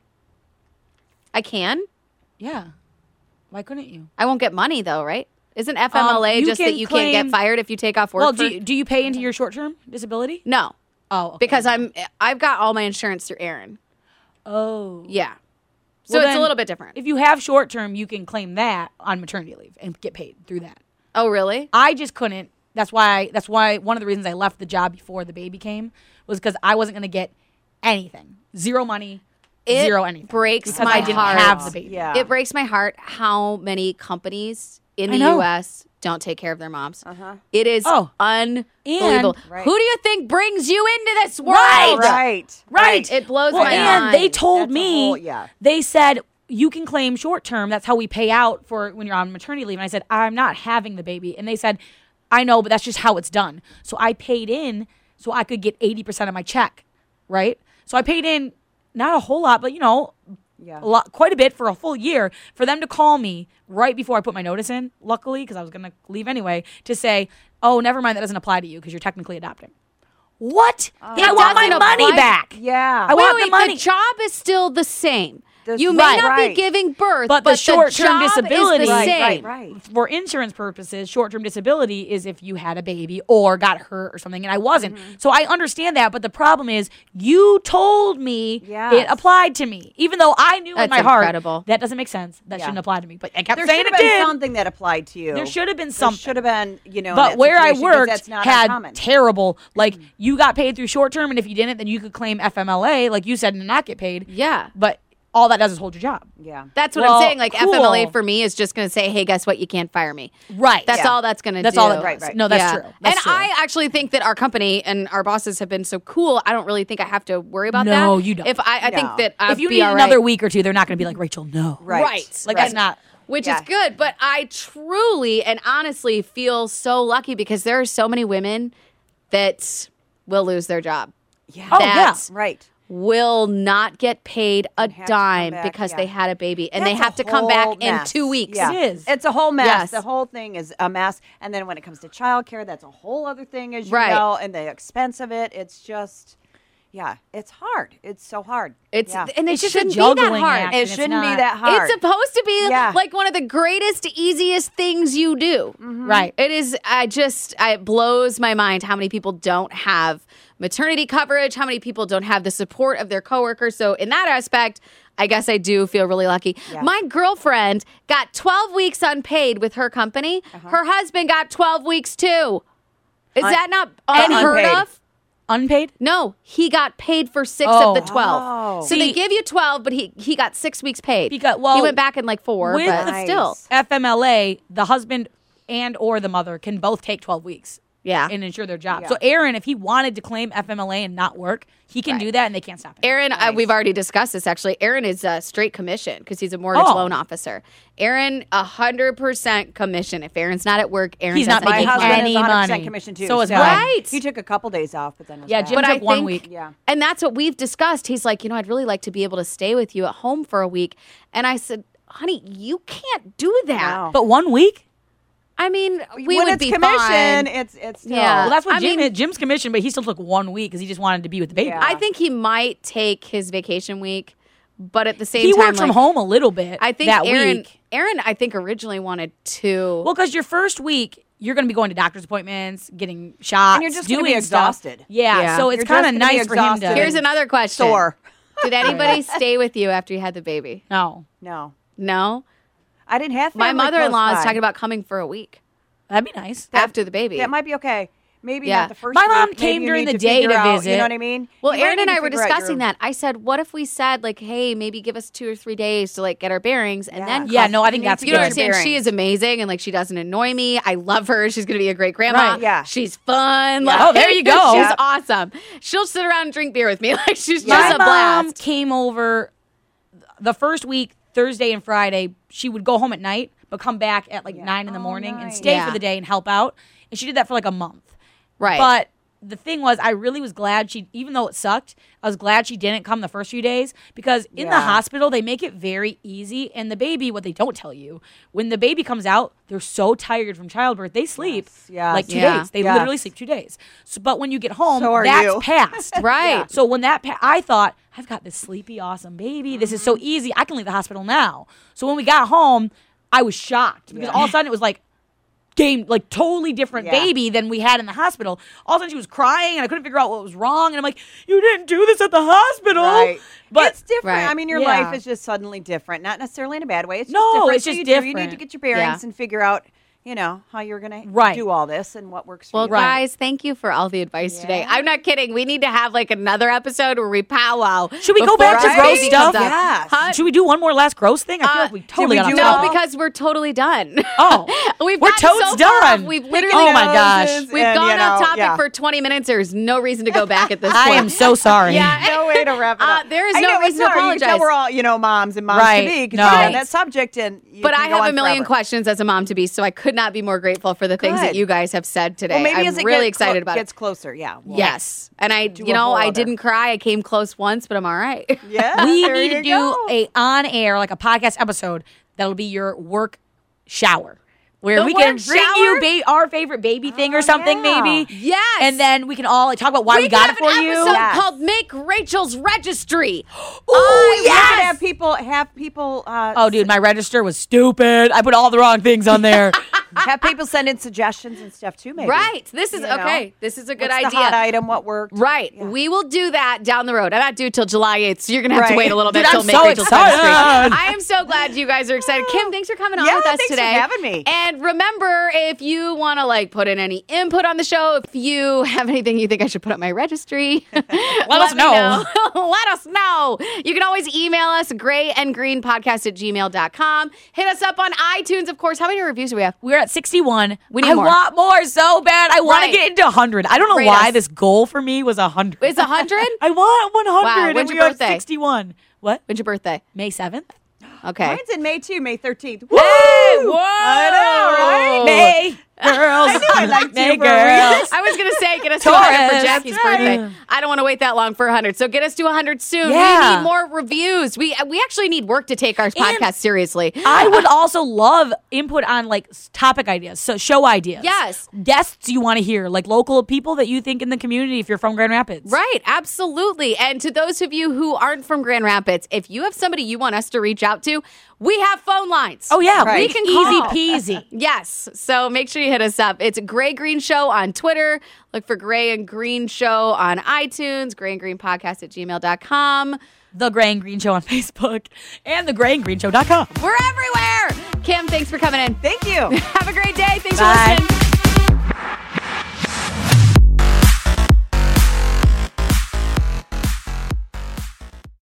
[SPEAKER 2] I can.
[SPEAKER 3] Yeah. Why couldn't you?
[SPEAKER 2] I won't get money though, right? Isn't F M L A
[SPEAKER 3] Um, you
[SPEAKER 2] just that
[SPEAKER 3] can
[SPEAKER 2] you can't
[SPEAKER 3] claim-
[SPEAKER 2] get fired if you take off work?
[SPEAKER 3] Well,
[SPEAKER 2] for-
[SPEAKER 3] do you, do you pay into your short-term disability?
[SPEAKER 2] no,
[SPEAKER 3] Oh, okay.
[SPEAKER 2] because I'm I've got all my insurance through Aaron.
[SPEAKER 3] Oh.
[SPEAKER 2] Yeah, so
[SPEAKER 3] Well,
[SPEAKER 2] it's a
[SPEAKER 3] then,
[SPEAKER 2] little bit different.
[SPEAKER 3] If you have short-term, you can claim that on maternity leave and get paid through that.
[SPEAKER 2] Oh, really?
[SPEAKER 3] I just couldn't. That's why. That's why one of the reasons I left the job before the baby came was because I wasn't going to get anything, zero money,
[SPEAKER 2] It
[SPEAKER 3] zero anything.
[SPEAKER 2] breaks
[SPEAKER 3] because
[SPEAKER 2] my
[SPEAKER 3] I didn't
[SPEAKER 2] heart.
[SPEAKER 3] have the baby.
[SPEAKER 4] Yeah.
[SPEAKER 2] It breaks my heart how many companies in
[SPEAKER 3] I
[SPEAKER 2] the
[SPEAKER 3] know.
[SPEAKER 2] U S don't take care of their moms.
[SPEAKER 4] Uh-huh.
[SPEAKER 2] It is
[SPEAKER 3] Oh.
[SPEAKER 2] unbelievable.
[SPEAKER 4] Right.
[SPEAKER 2] Who do you think brings you into this world?
[SPEAKER 3] Right.
[SPEAKER 4] Right.
[SPEAKER 3] Right.
[SPEAKER 2] It blows
[SPEAKER 3] Well,
[SPEAKER 2] my
[SPEAKER 3] and
[SPEAKER 2] mind.
[SPEAKER 3] they told
[SPEAKER 4] That's a
[SPEAKER 3] me,
[SPEAKER 4] whole- yeah.
[SPEAKER 3] they said, you can claim short term. That's how we pay out for when you're on maternity leave. And I said, I'm not having the baby. And they said, I know, but that's just how it's done. So I paid in so I could get eighty percent of my check, right? So I paid in not a whole lot, but, you know,
[SPEAKER 4] Yeah.
[SPEAKER 3] a lot, quite a bit for a full year for them to call me right before I put my notice in, luckily, because I was going to leave anyway, to say, oh, never mind, that doesn't apply to you because you're technically adopting. What?
[SPEAKER 2] It
[SPEAKER 3] I want my
[SPEAKER 2] doesn't
[SPEAKER 3] money
[SPEAKER 2] apply-
[SPEAKER 3] back.
[SPEAKER 4] Yeah.
[SPEAKER 3] I
[SPEAKER 2] Wait,
[SPEAKER 3] want
[SPEAKER 2] wait,
[SPEAKER 3] the money.
[SPEAKER 2] the job is still the same.
[SPEAKER 4] The-
[SPEAKER 2] you may
[SPEAKER 4] right,
[SPEAKER 2] not
[SPEAKER 4] right.
[SPEAKER 2] be giving birth,
[SPEAKER 3] But
[SPEAKER 2] but,
[SPEAKER 3] the short-term
[SPEAKER 2] job
[SPEAKER 3] disability-
[SPEAKER 2] is the
[SPEAKER 3] Right,
[SPEAKER 2] same.
[SPEAKER 4] right, right.
[SPEAKER 3] For insurance purposes, short-term disability is if you had a baby or got hurt or something, and I wasn't.
[SPEAKER 2] Mm-hmm.
[SPEAKER 3] So I understand that, but the problem is you told me
[SPEAKER 4] Yes.
[SPEAKER 3] it applied to me, even though I knew in
[SPEAKER 2] That's
[SPEAKER 3] my heart
[SPEAKER 2] incredible.
[SPEAKER 3] that doesn't make sense. That
[SPEAKER 4] Yeah.
[SPEAKER 3] shouldn't apply to me. But I kept
[SPEAKER 4] There
[SPEAKER 3] saying
[SPEAKER 4] should
[SPEAKER 3] it
[SPEAKER 4] have been
[SPEAKER 3] did.
[SPEAKER 4] something that applied to you.
[SPEAKER 3] There should have been
[SPEAKER 4] There
[SPEAKER 3] something.
[SPEAKER 4] should have been, you know, in
[SPEAKER 3] But
[SPEAKER 4] that
[SPEAKER 3] where I
[SPEAKER 4] situation, 'cause
[SPEAKER 3] worked
[SPEAKER 4] that's not
[SPEAKER 3] had
[SPEAKER 4] uncommon.
[SPEAKER 3] terrible. Like you got paid through short term, and if you didn't, then you could claim F M L A, like you said, and not get paid.
[SPEAKER 2] Yeah.
[SPEAKER 3] But all that does is hold your job.
[SPEAKER 4] Yeah.
[SPEAKER 2] That's what
[SPEAKER 3] Well,
[SPEAKER 2] I'm saying. Like
[SPEAKER 3] cool.
[SPEAKER 2] F M L A for me is just going to say, hey, guess what? You can't fire me.
[SPEAKER 3] Right.
[SPEAKER 2] That's
[SPEAKER 4] Yeah.
[SPEAKER 2] all that's going to do.
[SPEAKER 3] That's all that
[SPEAKER 4] Right,
[SPEAKER 3] does.
[SPEAKER 4] right.
[SPEAKER 3] No, that's
[SPEAKER 2] Yeah.
[SPEAKER 3] true. That's
[SPEAKER 2] and
[SPEAKER 3] true.
[SPEAKER 2] I actually think that our company and our bosses have been so cool. I don't really think I have to worry about that.
[SPEAKER 3] No, you don't.
[SPEAKER 2] If I, I
[SPEAKER 4] No.
[SPEAKER 2] think that I'll
[SPEAKER 3] if you
[SPEAKER 2] be
[SPEAKER 3] need
[SPEAKER 2] all
[SPEAKER 3] another
[SPEAKER 2] right.
[SPEAKER 3] week or two, they're not going to be like, Rachel, no.
[SPEAKER 4] Right.
[SPEAKER 2] Right.
[SPEAKER 3] Like
[SPEAKER 2] Right.
[SPEAKER 3] that's not.
[SPEAKER 2] which
[SPEAKER 4] Yeah.
[SPEAKER 2] is good. But I truly and honestly feel so lucky because there are so many women that will lose their job.
[SPEAKER 4] Yeah.
[SPEAKER 3] Oh, yeah.
[SPEAKER 2] That's
[SPEAKER 4] Right.
[SPEAKER 2] will not get paid a
[SPEAKER 4] have to come
[SPEAKER 2] dime
[SPEAKER 4] back,
[SPEAKER 2] because
[SPEAKER 4] yeah.
[SPEAKER 2] they had a baby and they
[SPEAKER 4] That's
[SPEAKER 2] have
[SPEAKER 4] a
[SPEAKER 2] to come back
[SPEAKER 4] whole
[SPEAKER 2] in
[SPEAKER 4] mess.
[SPEAKER 2] two weeks.
[SPEAKER 4] Yeah.
[SPEAKER 3] It is.
[SPEAKER 4] It's a whole mess.
[SPEAKER 2] Yes.
[SPEAKER 4] The whole thing is a mess. And then when it comes to childcare, that's a whole other thing, as you
[SPEAKER 2] Right.
[SPEAKER 4] know, and the expense of it. It's just, yeah, it's hard. It's so hard.
[SPEAKER 2] It's
[SPEAKER 4] yeah.
[SPEAKER 2] and it
[SPEAKER 3] It's
[SPEAKER 2] just
[SPEAKER 3] a
[SPEAKER 2] shouldn't be that
[SPEAKER 3] juggling
[SPEAKER 2] hard.
[SPEAKER 3] act.
[SPEAKER 4] it
[SPEAKER 3] and it's
[SPEAKER 4] shouldn't be
[SPEAKER 3] not-
[SPEAKER 4] that hard.
[SPEAKER 2] It's supposed to be
[SPEAKER 4] Yeah.
[SPEAKER 2] like one of the greatest, easiest things you do.
[SPEAKER 3] Right.
[SPEAKER 2] It is. I just. It blows my mind how many people don't have maternity coverage. How many people don't have the support of their coworkers. So in that aspect, I guess I do feel really lucky.
[SPEAKER 4] Yeah.
[SPEAKER 2] My girlfriend got twelve weeks unpaid with her company. Her husband got twelve weeks too. Is
[SPEAKER 4] Un-
[SPEAKER 2] that not
[SPEAKER 4] and
[SPEAKER 2] unheard
[SPEAKER 4] unpaid.
[SPEAKER 2] of?
[SPEAKER 3] Unpaid?
[SPEAKER 2] No, he got paid for six
[SPEAKER 3] Oh.
[SPEAKER 2] of the twelve.
[SPEAKER 4] Oh.
[SPEAKER 2] So they
[SPEAKER 3] See-
[SPEAKER 2] give you twelve, but he he got six weeks paid.
[SPEAKER 3] Because- well,
[SPEAKER 2] he went back in like four,
[SPEAKER 3] with
[SPEAKER 2] but
[SPEAKER 3] the-
[SPEAKER 4] Nice.
[SPEAKER 2] still,
[SPEAKER 3] F M L A, the husband and or the mother can both take twelve weeks.
[SPEAKER 2] yeah.
[SPEAKER 3] And insure their job.
[SPEAKER 4] Yeah.
[SPEAKER 3] So Aaron, if he wanted to claim F M L A and not work, he can
[SPEAKER 2] Right.
[SPEAKER 3] do that and they can't stop him.
[SPEAKER 2] Aaron, uh, we've already discussed this actually. Aaron is uh, straight commission because he's a mortgage
[SPEAKER 3] Oh.
[SPEAKER 2] loan officer. Aaron, a hundred percent commission. If Aaron's not at work, Aaron
[SPEAKER 3] He's not
[SPEAKER 2] doesn't
[SPEAKER 4] My
[SPEAKER 3] making
[SPEAKER 2] get
[SPEAKER 4] husband
[SPEAKER 3] any
[SPEAKER 4] is one hundred percent
[SPEAKER 3] money.
[SPEAKER 4] commission too.
[SPEAKER 3] So is mine.
[SPEAKER 2] Right.
[SPEAKER 4] He took a couple days off, but then it was
[SPEAKER 3] Yeah,
[SPEAKER 4] back.
[SPEAKER 3] Jim
[SPEAKER 2] But
[SPEAKER 3] took
[SPEAKER 2] I
[SPEAKER 3] one
[SPEAKER 2] think,
[SPEAKER 3] week.
[SPEAKER 4] Yeah.
[SPEAKER 2] and that's what we've discussed. He's like, you know, I'd really like to be able to stay with you at home for a week. And I said, honey, you can't do that.
[SPEAKER 4] No.
[SPEAKER 3] But one week?
[SPEAKER 2] I mean, we
[SPEAKER 4] when
[SPEAKER 2] would
[SPEAKER 4] it's
[SPEAKER 2] be
[SPEAKER 4] commission,
[SPEAKER 2] fine.
[SPEAKER 4] it's it's still,
[SPEAKER 2] Yeah.
[SPEAKER 3] Well, that's what
[SPEAKER 2] I
[SPEAKER 3] Jim
[SPEAKER 2] mean-
[SPEAKER 3] Jim's commission, but he still took one week because he just wanted to be with the baby.
[SPEAKER 4] Yeah.
[SPEAKER 2] I think he might take his vacation week, but at the same
[SPEAKER 3] He
[SPEAKER 2] time,
[SPEAKER 3] worked from
[SPEAKER 2] like,
[SPEAKER 3] home a little bit.
[SPEAKER 2] I think
[SPEAKER 3] that
[SPEAKER 2] Aaron,
[SPEAKER 3] week.
[SPEAKER 2] Aaron, I think originally wanted two.
[SPEAKER 3] Well, because your first week, you're going to be going to doctor's appointments, getting shots,
[SPEAKER 4] And you're just
[SPEAKER 3] doing
[SPEAKER 4] gonna be
[SPEAKER 3] stuff.
[SPEAKER 4] exhausted.
[SPEAKER 3] Yeah,
[SPEAKER 2] Yeah.
[SPEAKER 3] so it's
[SPEAKER 4] You're just
[SPEAKER 3] kind of
[SPEAKER 4] gonna be
[SPEAKER 3] nice for him to.
[SPEAKER 4] exhausted.
[SPEAKER 2] Here's another question.
[SPEAKER 4] Sore.
[SPEAKER 2] Did anybody stay with you after you had the baby?
[SPEAKER 3] No,
[SPEAKER 4] No.
[SPEAKER 2] No.
[SPEAKER 4] I didn't have
[SPEAKER 2] My
[SPEAKER 4] family
[SPEAKER 2] mother-in-law
[SPEAKER 4] close
[SPEAKER 2] is
[SPEAKER 4] by.
[SPEAKER 2] talking about coming for a week
[SPEAKER 3] that'd be nice.
[SPEAKER 2] after the baby.
[SPEAKER 4] That might be okay. Maybe
[SPEAKER 2] Yeah.
[SPEAKER 4] not the first
[SPEAKER 3] My mom
[SPEAKER 4] week.
[SPEAKER 3] came
[SPEAKER 4] Maybe you
[SPEAKER 3] during
[SPEAKER 4] need
[SPEAKER 3] the
[SPEAKER 4] to
[SPEAKER 3] day
[SPEAKER 4] figure
[SPEAKER 3] to
[SPEAKER 4] out,
[SPEAKER 3] visit.
[SPEAKER 4] You know what I mean?
[SPEAKER 2] Well,
[SPEAKER 4] You might
[SPEAKER 2] Aaron
[SPEAKER 4] need
[SPEAKER 2] and
[SPEAKER 4] to
[SPEAKER 2] I were
[SPEAKER 4] figure out
[SPEAKER 2] discussing
[SPEAKER 4] your-
[SPEAKER 2] that. I said, what if we said, like, hey, maybe give us two or three days to, like, get our bearings and
[SPEAKER 4] Yeah.
[SPEAKER 2] then
[SPEAKER 3] Yeah,
[SPEAKER 2] come.
[SPEAKER 3] no, I think
[SPEAKER 4] You need
[SPEAKER 3] that's
[SPEAKER 4] to
[SPEAKER 2] You
[SPEAKER 3] good.
[SPEAKER 2] don't
[SPEAKER 4] get your
[SPEAKER 2] understand. She
[SPEAKER 4] bearings.
[SPEAKER 2] is amazing and, like, she doesn't annoy me. I love her. She's going to be a great grandma.
[SPEAKER 3] Right.
[SPEAKER 4] Yeah.
[SPEAKER 2] She's fun.
[SPEAKER 4] Yeah.
[SPEAKER 2] Like,
[SPEAKER 3] Oh, there you go.
[SPEAKER 2] She's
[SPEAKER 4] Yeah.
[SPEAKER 2] awesome. She'll sit around and drink beer with me. Like, she's
[SPEAKER 3] My
[SPEAKER 2] just a
[SPEAKER 3] mom
[SPEAKER 2] blast.
[SPEAKER 3] came over the first week, Thursday and Friday. She would go home at night, but come back at like nine in the
[SPEAKER 4] Oh,
[SPEAKER 3] morning and
[SPEAKER 4] nice.
[SPEAKER 3] stay
[SPEAKER 2] Yeah.
[SPEAKER 3] for the day and help out. And she did that for like a month.
[SPEAKER 2] Right.
[SPEAKER 3] But the thing was, I really was glad she, even though it sucked, I was glad she didn't come the first few days because in the
[SPEAKER 4] Yeah.
[SPEAKER 3] hospital, they make it very easy. And the baby, what they don't tell you, when the baby comes out, they're so tired from childbirth, they sleep
[SPEAKER 4] Yes, yes.
[SPEAKER 3] like two
[SPEAKER 2] Yeah.
[SPEAKER 3] days. They
[SPEAKER 4] Yes.
[SPEAKER 3] literally sleep two days. So, but when you get home,
[SPEAKER 4] So are
[SPEAKER 3] that's
[SPEAKER 4] you.
[SPEAKER 3] past.
[SPEAKER 2] Right.
[SPEAKER 3] So when that, pa- I thought, I've got this sleepy, awesome baby. This is so easy. I can leave the hospital now. So when we got home, I was shocked because
[SPEAKER 4] Yeah.
[SPEAKER 3] all of a sudden it was like, game like totally different
[SPEAKER 4] Yeah.
[SPEAKER 3] baby than we had in the hospital. All of a sudden she was crying and I couldn't figure out what was wrong. And I'm like, you didn't do this at the hospital.
[SPEAKER 4] Right.
[SPEAKER 3] But
[SPEAKER 4] it's different.
[SPEAKER 2] Right.
[SPEAKER 4] I mean, your
[SPEAKER 3] Yeah.
[SPEAKER 4] life is just suddenly different. Not necessarily in a bad way. It's just
[SPEAKER 3] No,
[SPEAKER 4] different.
[SPEAKER 3] it's
[SPEAKER 4] So
[SPEAKER 3] just
[SPEAKER 4] you do- You
[SPEAKER 3] different.
[SPEAKER 4] need to get your bearings
[SPEAKER 2] Yeah.
[SPEAKER 4] and figure out, you know, how you're going to
[SPEAKER 3] Right.
[SPEAKER 4] do all this and what works for
[SPEAKER 2] Well,
[SPEAKER 4] you.
[SPEAKER 2] guys, thank you for all the advice today.
[SPEAKER 4] Yeah.
[SPEAKER 2] I'm not kidding. We need to have like another episode where we powwow.
[SPEAKER 3] Should we go
[SPEAKER 2] before
[SPEAKER 3] back to
[SPEAKER 2] the
[SPEAKER 3] gross
[SPEAKER 2] baby
[SPEAKER 3] stuff?
[SPEAKER 2] comes up.
[SPEAKER 4] Yes.
[SPEAKER 2] Huh?
[SPEAKER 3] should we do one more last gross thing? I feel
[SPEAKER 2] Uh,
[SPEAKER 3] like we totally
[SPEAKER 4] we
[SPEAKER 3] got
[SPEAKER 4] do
[SPEAKER 3] off
[SPEAKER 4] it
[SPEAKER 2] No,
[SPEAKER 4] all?
[SPEAKER 3] topic.
[SPEAKER 2] because we're totally done.
[SPEAKER 3] Oh,
[SPEAKER 2] We've
[SPEAKER 3] we're
[SPEAKER 2] gotten
[SPEAKER 3] totes
[SPEAKER 2] so far
[SPEAKER 3] done.
[SPEAKER 2] off. We've
[SPEAKER 4] Picking
[SPEAKER 2] literally
[SPEAKER 3] Oh my gosh.
[SPEAKER 4] noses
[SPEAKER 2] we've
[SPEAKER 4] and,
[SPEAKER 2] gone
[SPEAKER 4] you know,
[SPEAKER 2] off topic
[SPEAKER 4] yeah.
[SPEAKER 2] for twenty minutes. There's no reason to go back at this point.
[SPEAKER 3] I am so sorry.
[SPEAKER 2] Yeah.
[SPEAKER 4] No way to wrap it
[SPEAKER 2] Uh,
[SPEAKER 4] up.
[SPEAKER 2] there is
[SPEAKER 4] I
[SPEAKER 2] no
[SPEAKER 4] know, it's
[SPEAKER 2] reason to
[SPEAKER 4] hard. You can tell
[SPEAKER 2] apologize.
[SPEAKER 4] we're all, you know, moms and moms
[SPEAKER 3] Right.
[SPEAKER 4] to be because
[SPEAKER 3] No.
[SPEAKER 4] you're on
[SPEAKER 2] Right.
[SPEAKER 4] that subject and you
[SPEAKER 2] But
[SPEAKER 4] can
[SPEAKER 2] I
[SPEAKER 4] go
[SPEAKER 2] have a
[SPEAKER 4] on
[SPEAKER 2] million
[SPEAKER 4] forever.
[SPEAKER 2] questions as a mom to be, so I could not be more grateful for the things that
[SPEAKER 4] Good.
[SPEAKER 2] you guys have said today.
[SPEAKER 4] Well, maybe
[SPEAKER 2] I'm
[SPEAKER 4] as it
[SPEAKER 2] really
[SPEAKER 4] gets clo-
[SPEAKER 2] excited about
[SPEAKER 4] gets
[SPEAKER 2] it.
[SPEAKER 4] closer, yeah. Well,
[SPEAKER 2] Yes, and I,
[SPEAKER 4] do
[SPEAKER 2] you
[SPEAKER 4] a
[SPEAKER 2] know,
[SPEAKER 4] whole
[SPEAKER 2] I
[SPEAKER 4] other-
[SPEAKER 2] didn't cry. I came close once, but I'm all right.
[SPEAKER 4] Yeah.
[SPEAKER 3] we
[SPEAKER 4] there
[SPEAKER 3] need
[SPEAKER 4] you
[SPEAKER 3] to do
[SPEAKER 4] go.
[SPEAKER 3] a on air, like a podcast episode that'll be your work shower. Where
[SPEAKER 2] The
[SPEAKER 3] we can
[SPEAKER 2] work
[SPEAKER 3] bring
[SPEAKER 2] shower?
[SPEAKER 3] you ba- our favorite baby thing
[SPEAKER 4] Oh,
[SPEAKER 3] or something,
[SPEAKER 4] yeah.
[SPEAKER 3] maybe.
[SPEAKER 2] Yes.
[SPEAKER 3] And then we can all like, talk about why we,
[SPEAKER 2] we
[SPEAKER 3] got
[SPEAKER 2] have
[SPEAKER 3] it for
[SPEAKER 2] an
[SPEAKER 3] you.
[SPEAKER 2] episode
[SPEAKER 4] Yes.
[SPEAKER 2] called "Make Rachel's Registry."
[SPEAKER 3] Ooh,
[SPEAKER 2] I
[SPEAKER 4] You
[SPEAKER 3] yes!
[SPEAKER 4] could have people have people. Uh,
[SPEAKER 3] Oh, dude, my register was stupid. I put all the wrong things on there.
[SPEAKER 4] have people send in suggestions and stuff too. Maybe
[SPEAKER 2] Right. This is
[SPEAKER 4] You know?
[SPEAKER 2] okay. This is a good
[SPEAKER 4] What's
[SPEAKER 2] idea.
[SPEAKER 4] The hot item, what worked?
[SPEAKER 2] Right.
[SPEAKER 4] Yeah.
[SPEAKER 2] We will do that down the road. I'm not due till July eighth, so you're going to have to
[SPEAKER 4] Right.
[SPEAKER 2] wait a little bit
[SPEAKER 3] Dude,
[SPEAKER 2] till
[SPEAKER 3] I'm
[SPEAKER 2] Make
[SPEAKER 3] so
[SPEAKER 2] Rachel's
[SPEAKER 3] excited.
[SPEAKER 2] Registry. I am so glad you guys are excited. Kim, thanks for coming on
[SPEAKER 4] Yeah,
[SPEAKER 2] with us
[SPEAKER 4] thanks for
[SPEAKER 2] today.
[SPEAKER 4] having me.
[SPEAKER 2] And remember, if you want to like put in any input on the show, if you have anything you think I should put on my registry, let,
[SPEAKER 3] us
[SPEAKER 2] me
[SPEAKER 3] know.
[SPEAKER 2] Let us know. You can always email us, gray and green podcast at gmail dot com. Hit us up on iTunes, of course. How many reviews do we have?
[SPEAKER 3] We're at sixty-one.
[SPEAKER 2] We need
[SPEAKER 3] I
[SPEAKER 2] more.
[SPEAKER 3] want more so bad. I want
[SPEAKER 2] Right.
[SPEAKER 3] to get into one hundred. I don't know
[SPEAKER 2] Rate
[SPEAKER 3] why
[SPEAKER 2] us.
[SPEAKER 3] this goal for me was one hundred.
[SPEAKER 2] Is one hundred?
[SPEAKER 3] I want one hundred.
[SPEAKER 2] Wow,
[SPEAKER 3] and
[SPEAKER 2] when's
[SPEAKER 3] we
[SPEAKER 2] your
[SPEAKER 3] are
[SPEAKER 2] birthday?
[SPEAKER 3] sixty-one. What?
[SPEAKER 2] When's your birthday?
[SPEAKER 3] May seventh?
[SPEAKER 2] Okay.
[SPEAKER 4] Mine's in May too, May thirteenth.
[SPEAKER 2] Hey, whoa!
[SPEAKER 4] I know, right?
[SPEAKER 3] May girls.
[SPEAKER 4] I knew I liked
[SPEAKER 3] May
[SPEAKER 4] you for a
[SPEAKER 3] girls.
[SPEAKER 4] reason.
[SPEAKER 2] I was going to say, get us to one hundred for
[SPEAKER 3] Taurus.
[SPEAKER 2] Jackie's
[SPEAKER 3] That's right.
[SPEAKER 2] birthday. I don't want to wait that long for one hundred. So get us to one hundred soon.
[SPEAKER 3] Yeah.
[SPEAKER 2] We need more reviews. We we actually need work to take our podcast seriously.
[SPEAKER 3] I would also love input on like s- topic ideas, so show ideas.
[SPEAKER 2] Yes.
[SPEAKER 3] Guests you want to hear, like local people that you think in the community if you're from Grand Rapids.
[SPEAKER 2] Right, absolutely. And to those of you who aren't from Grand Rapids, if you have somebody you want us to reach out to, we have phone lines.
[SPEAKER 3] Oh yeah,
[SPEAKER 4] Right.
[SPEAKER 3] we can easy
[SPEAKER 2] Easy
[SPEAKER 3] peasy.
[SPEAKER 2] Yes. So make sure you hit us up. It's Gray Green Show on Twitter. Look for Gray and Green Show on iTunes, Gray and Green Podcast at gmail dot com.
[SPEAKER 3] The Gray and Green Show on Facebook and the Gray and Green Show dot com.
[SPEAKER 2] We're everywhere. Kim, thanks for coming in.
[SPEAKER 4] Thank you.
[SPEAKER 2] Have a great day. Thanks
[SPEAKER 3] Bye.
[SPEAKER 2] for listening.